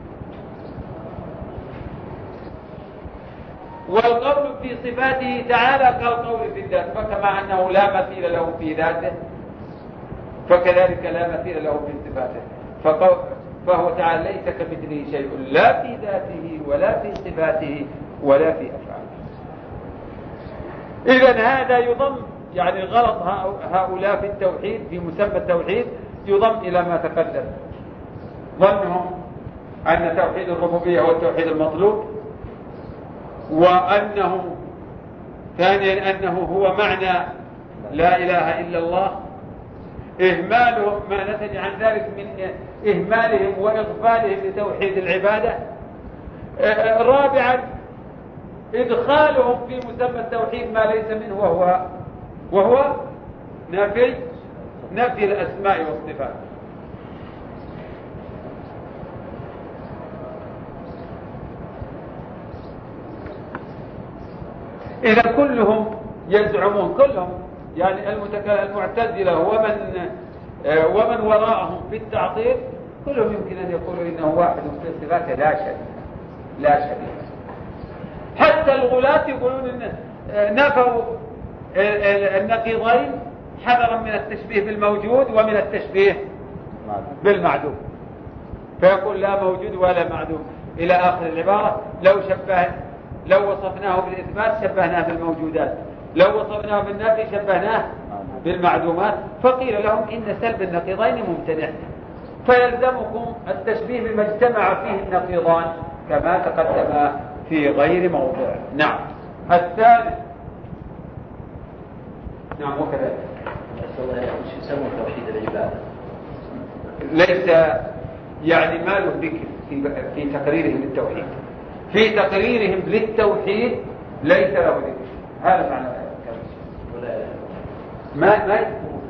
والقول في صفاته تعالى كالقول في الذات، فكما أنه لا مثيل له في ذاته فكذلك لا مثيل له في صفاته، فهو تعالى ليس كمثله شيء لا في ذاته ولا في صفاته ولا في أفعاله. إذن هذا يضم، يعني غلط هؤلاء في التوحيد في مسمى التوحيد يضم إلى ما تقدم، ظنهم أن توحيد الربوبية هو التوحيد المطلوب، وأنه ثانيا أنه هو معنى لا إله إلا الله، إهمالهم ما نتج عن ذلك من إهمالهم وإغفالهم لتوحيد العبادة. رابعا إدخالهم في مسمى التوحيد ما ليس منه وهو وهو نفي نفي الأسماء والصفات. إذا كلهم يزعمون كلهم يعني المعتزلة ومن ومن وراءهم في التعطيل كلهم يمكن أن يقولوا إنه واحد في الصفات لا شريك لا شريك. حتى الغلاة يقولون إن نفوا النقيضين حذرا من التشبيه بالموجود ومن التشبيه بالمعدوم، فيقول لا موجود ولا معدوم إلى آخر العبارة. لو شبه لو وصفناه بالإثبات شبهناه بالموجودات، لو وصفناه بالنفي شبهناه بالمعدومات. فقيل لهم إن سلب النقيضين ممتنع، فيلزمكم التشبيه بما اجتمع فيه النقيضان كما تقدم في غير موضع. نعم. الثالث نعم وكذلك شو يسمون توحيد العبادة؟ ليس يعني ما له ذكر في في تقريرهم للتوحيد، في تقريرهم للتوحيد ليس له ذكر. هذا معنى ما ما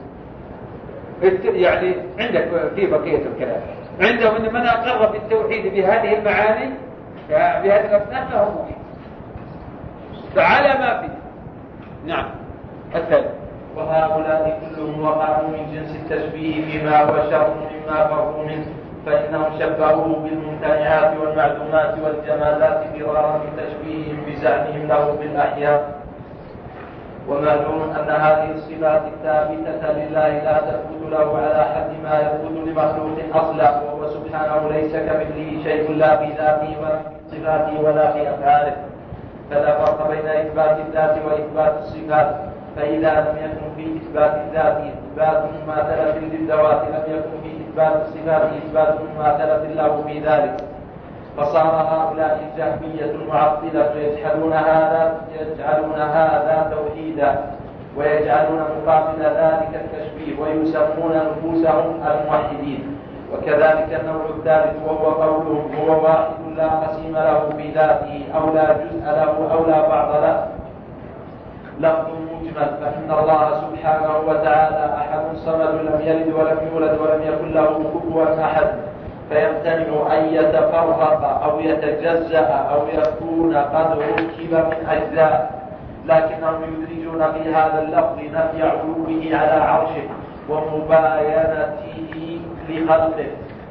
يعني عندك في بقية الكلام عنده ان من اقر بالتوحيد بهذه المعاني بهذه الأفنان فهو موحد فعلى ما فيه. نعم. الثالث وهؤلاء كلهم وقعوا من جنس التشبيه فيما هو شر مما فروا منه، فإنهم شبهوه بالممتنعات والمعدومات والجمالات ضررا بتشبيههم بزعمهم له بالأحياء. ومعلوم أن هذه الصفات الثابتة لله لا تثبت له على حد ما يثبت لمخلوق أصلا، وهو سبحانه ليس كمثله شيء لا في ذاته ولا في صفاته ولا في أفعاله. فلا فرق بين إثبات الذات وإثبات الصفات، فإذا لم يكن في إثبات الذات إثبات مماثلة للذوات لم يكن في إثبات الصفات إثبات مماثلة له في ذلك. فصار هؤلاء الجهمية المعطلة يجعلون هذا يجعلون هذا توحيدا، ويجعلون مقابل ذلك التشبيه، ويسمون نفوسهم الموحدين. وكذلك النوع الثالث وهو قولهم هو واحد لا قسيم له في ذاته أو لا جزء له أو لا بعض له، لفظ مجمل. فإن الله سبحانه وتعالى أحد صمد لم يلد ولم يولد ولم يكن له كفوا أحد، فيمتنع أن يتفرق أو يتجزأ أو يكون قد ركب من أجزاء، لكنهم يدرجون في هذا اللفظ نفي علوه على عرشه ومباينته لخلقه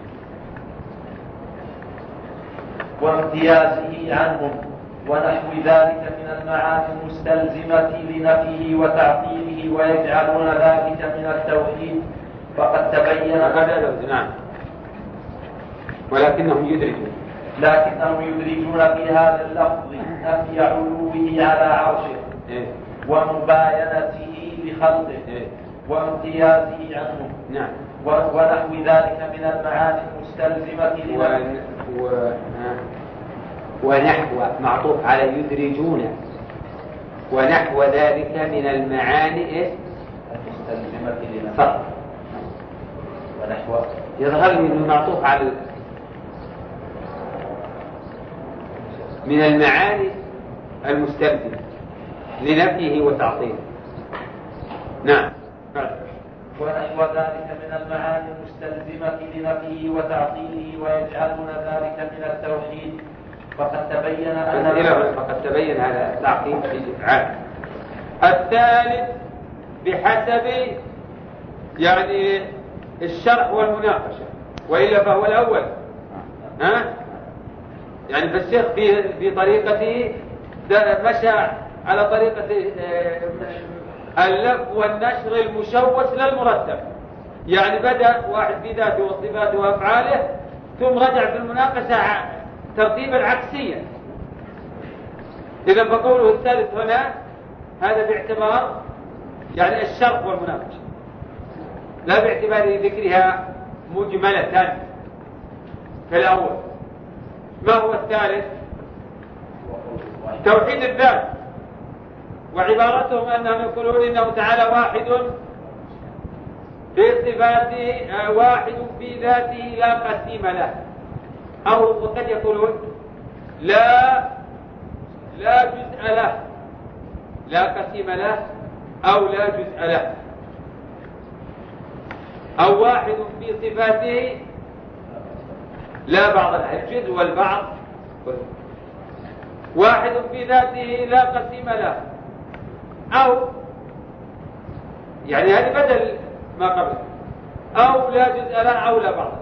وامتيازه عنهم ونحو ذلك من المعاني المستلزمة لنفيه وتعطيله، ويجعلون ذلك من التوحيد. فقد تبين نعم ولكنهم يدركون لكنهم يدركون في هذا اللفظ نفي علوه على عرشه إيه؟ ومباينته لخلقه إيه؟ وامتيازه عنه. نعم. ونحو ذلك من المعاني المستلزمة و... و... ونحو معطوف على يدرجون، ونحو ذلك من المعاني إيه؟ المستلزمة لنفسه. ونحو يظهر لي انه معطوف على من المعاني المستلزمة لنفيه وتعطيله. نعم. ونحو ذلك من المعاني المستلزمة لنفيه وتعطيله ويجعلون ذلك من التوحيد. فقد تبين أن فقد تبين هذا تعقيد في الإفعال. الثالث بحسب يعني الشرح والمناقشة، وإلا فهو الأول. ها؟ يعني فالشيخ في في طريقته مشى على طريقة اللف والنشر المشوش للمرتب، يعني بدأ واحد في ذاته وصفاته وأفعاله، ثم رجع في المناقشة ترتيبا عكسيا. إذا فقوله الثالث هنا هذا باعتبار يعني الشرح والمناقشة، لا باعتبار ذكرها مجملة كالأول. ما هو الثالث؟ توحيد الذات، وعبارتهم أنهم يقولون إنه تعالى واحد في صفاته، واحد في ذاته لا قسيم له، أو قد يقولون لا لا جزء له، لا قسيم له أو لا جزء له، أو واحد في صفاته لا بعض له، الجزء والبعض، واحد في ذاته لا قسيم له، أو يعني هذه بدل ما قبل، أو لا جزء له أو لا بعض.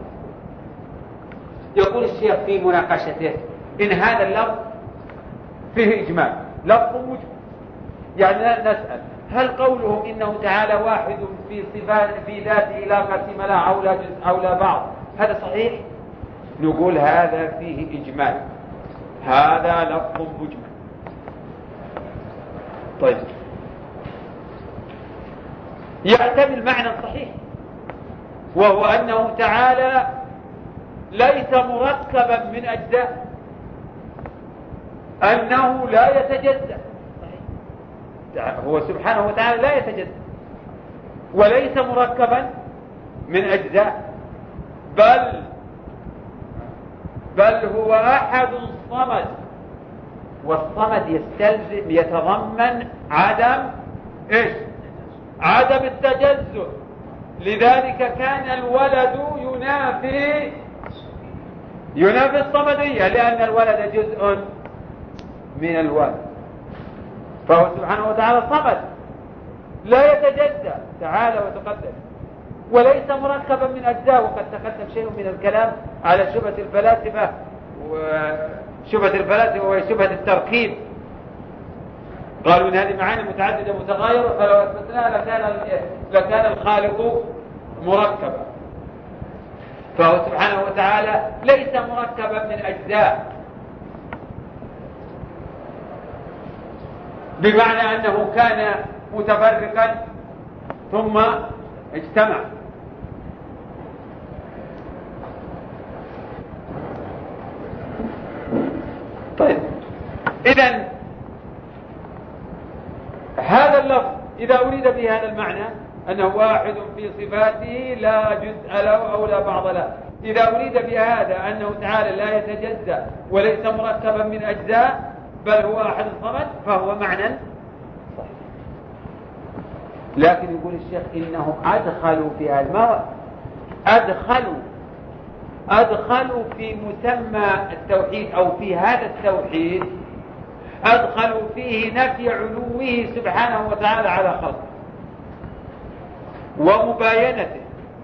يقول الشيخ في مناقشته إن هذا اللفظ فيه إجمال، لفظ مجمل، يعني نسأل هل قولهم إنه تعالى واحد في صفات في ذاته لا قسيم له أو لا جزء أو لا بعض هذا صحيح؟ نقول هذا فيه إجمال، هذا لفظ مجمل. طيب يحتمل معنى صحيح، وهو أنه تعالى ليس مركبا من أجزاء، أنه لا يتجزأ، هو سبحانه وتعالى لا يتجزأ وليس مركبا من أجزاء، بل بل هو أحد صمد، والصمد يستلزم يتضمن عدم إيش؟ عدم التجزؤ. لذلك كان الولد ينافي ينافي الصمدية، لأن الولد جزء من الولد، فهو سبحانه وتعالى صمد لا يتجزأ تعالى وتقدم، وليس مركبا من أجزاء. وقد تقدم شيء من الكلام على شبهة الفلاسفة، وشبهة الفلاسفة وهي شبهة التركيب. قالوا إن هذه معاني متعددة متغايرة، فلو أثبتناها لكان لكان الخالق مركبا، فهو سبحانه وتعالى ليس مركبا من أجزاء، بمعنى أنه كان متفرقا ثم اجتمع. طيب إذن هذا اللفظ إذا أريد به هذا المعنى أنه واحد في صفاته لا جزء له أو لا بعض له، إذا أريد بهذا أنه تعالى لا يتجزأ وليس مركبا من أجزاء بل هو أحد الصمد، فهو معنى صحيح. لكن يقول الشيخ إنهم أدخلوا في هذا، ما أدخلوا أدخلوا في مسمى التوحيد أو في هذا التوحيد، أدخلوا فيه نفي علوه سبحانه وتعالى على خلقه ومباينته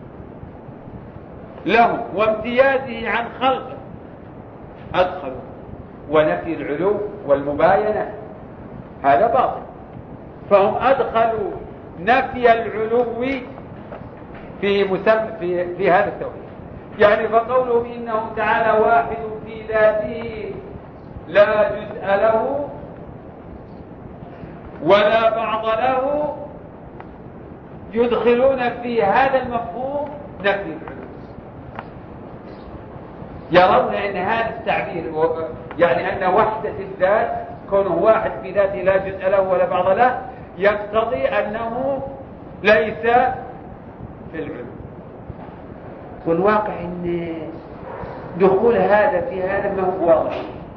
له وامتيازه عن خلقه، أدخلوا ونفي العلو والمباينة هذا باطل، فهم أدخلوا نفي العلو في مسمى في, في هذا التوحيد. يعني فقولهم إنه تعالى واحد في ذاته لا جزء له ولا بعض له، يدخلون في هذا المفهوم نفي العلو، يرون أن هذا التعبير يعني أن وحدة الذات كونه واحد في ذاته لا جزء له ولا بعض له يقتضي أنه ليس في العلو. والواقع أن دخول هذا في هذا ما هو واضح،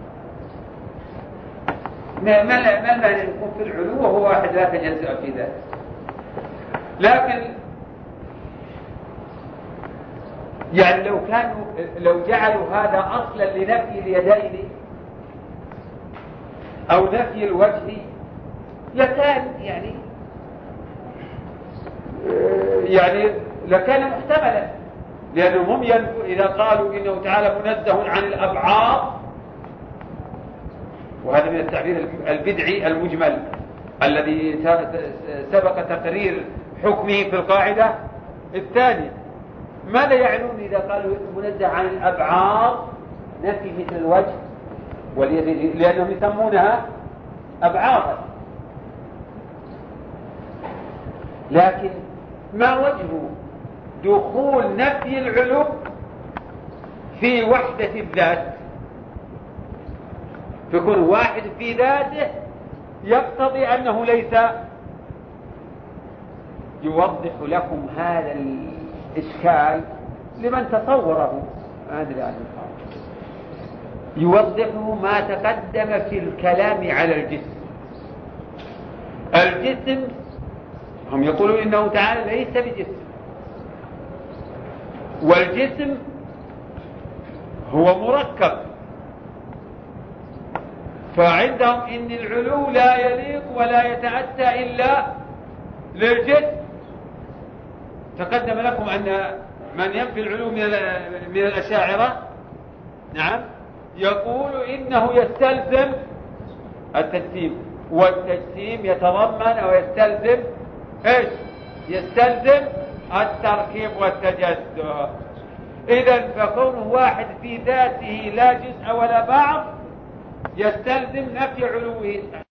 ما ما المعنى يكون في العلو وهو واحد لا تجزأ في ذاته. لكن يعني لو كانوا لو جعلوا هذا أصلا لنفي اليدين أو نفي الوجه لكان يعني يعني لكان محتملا، لأنهم هم ينفوا إذا قالوا إنه تعالى منزه عن الأبعاض، وهذا من التعبير البدعي المجمل الذي سبق تقرير حكمه في القاعدة الثانية. ماذا يعنون إذا قالوا منزه عن الأبعاض نفي مثل الوجه واليد، لأنهم يسمونها أبعاضا. لكن ما وجه دخول نفي العلو في وحدة الذات؟ فيكون واحد في ذاته يقتضي أنه ليس. يوضح لكم هذا الإشكال لمن تصوره، ما أدري عنه، يوضح ما تقدم في الكلام على الجسم. الجسم هم يقولون إنه تعالى ليس بجسم، والجسم هو مركب، فعندهم إن العلو لا يليق ولا يتأتى إلا للجسم. تقدم لكم أن من ينفي العلو من الأشاعرة نعم يقول إنه يستلزم التجسيم، والتجسيم يتضمن أو يستلزم إيش؟ يستلزم التركيب والتجزؤ. إذن فكونه واحد في ذاته لا جزء ولا بعض يستلزم نفي علوه.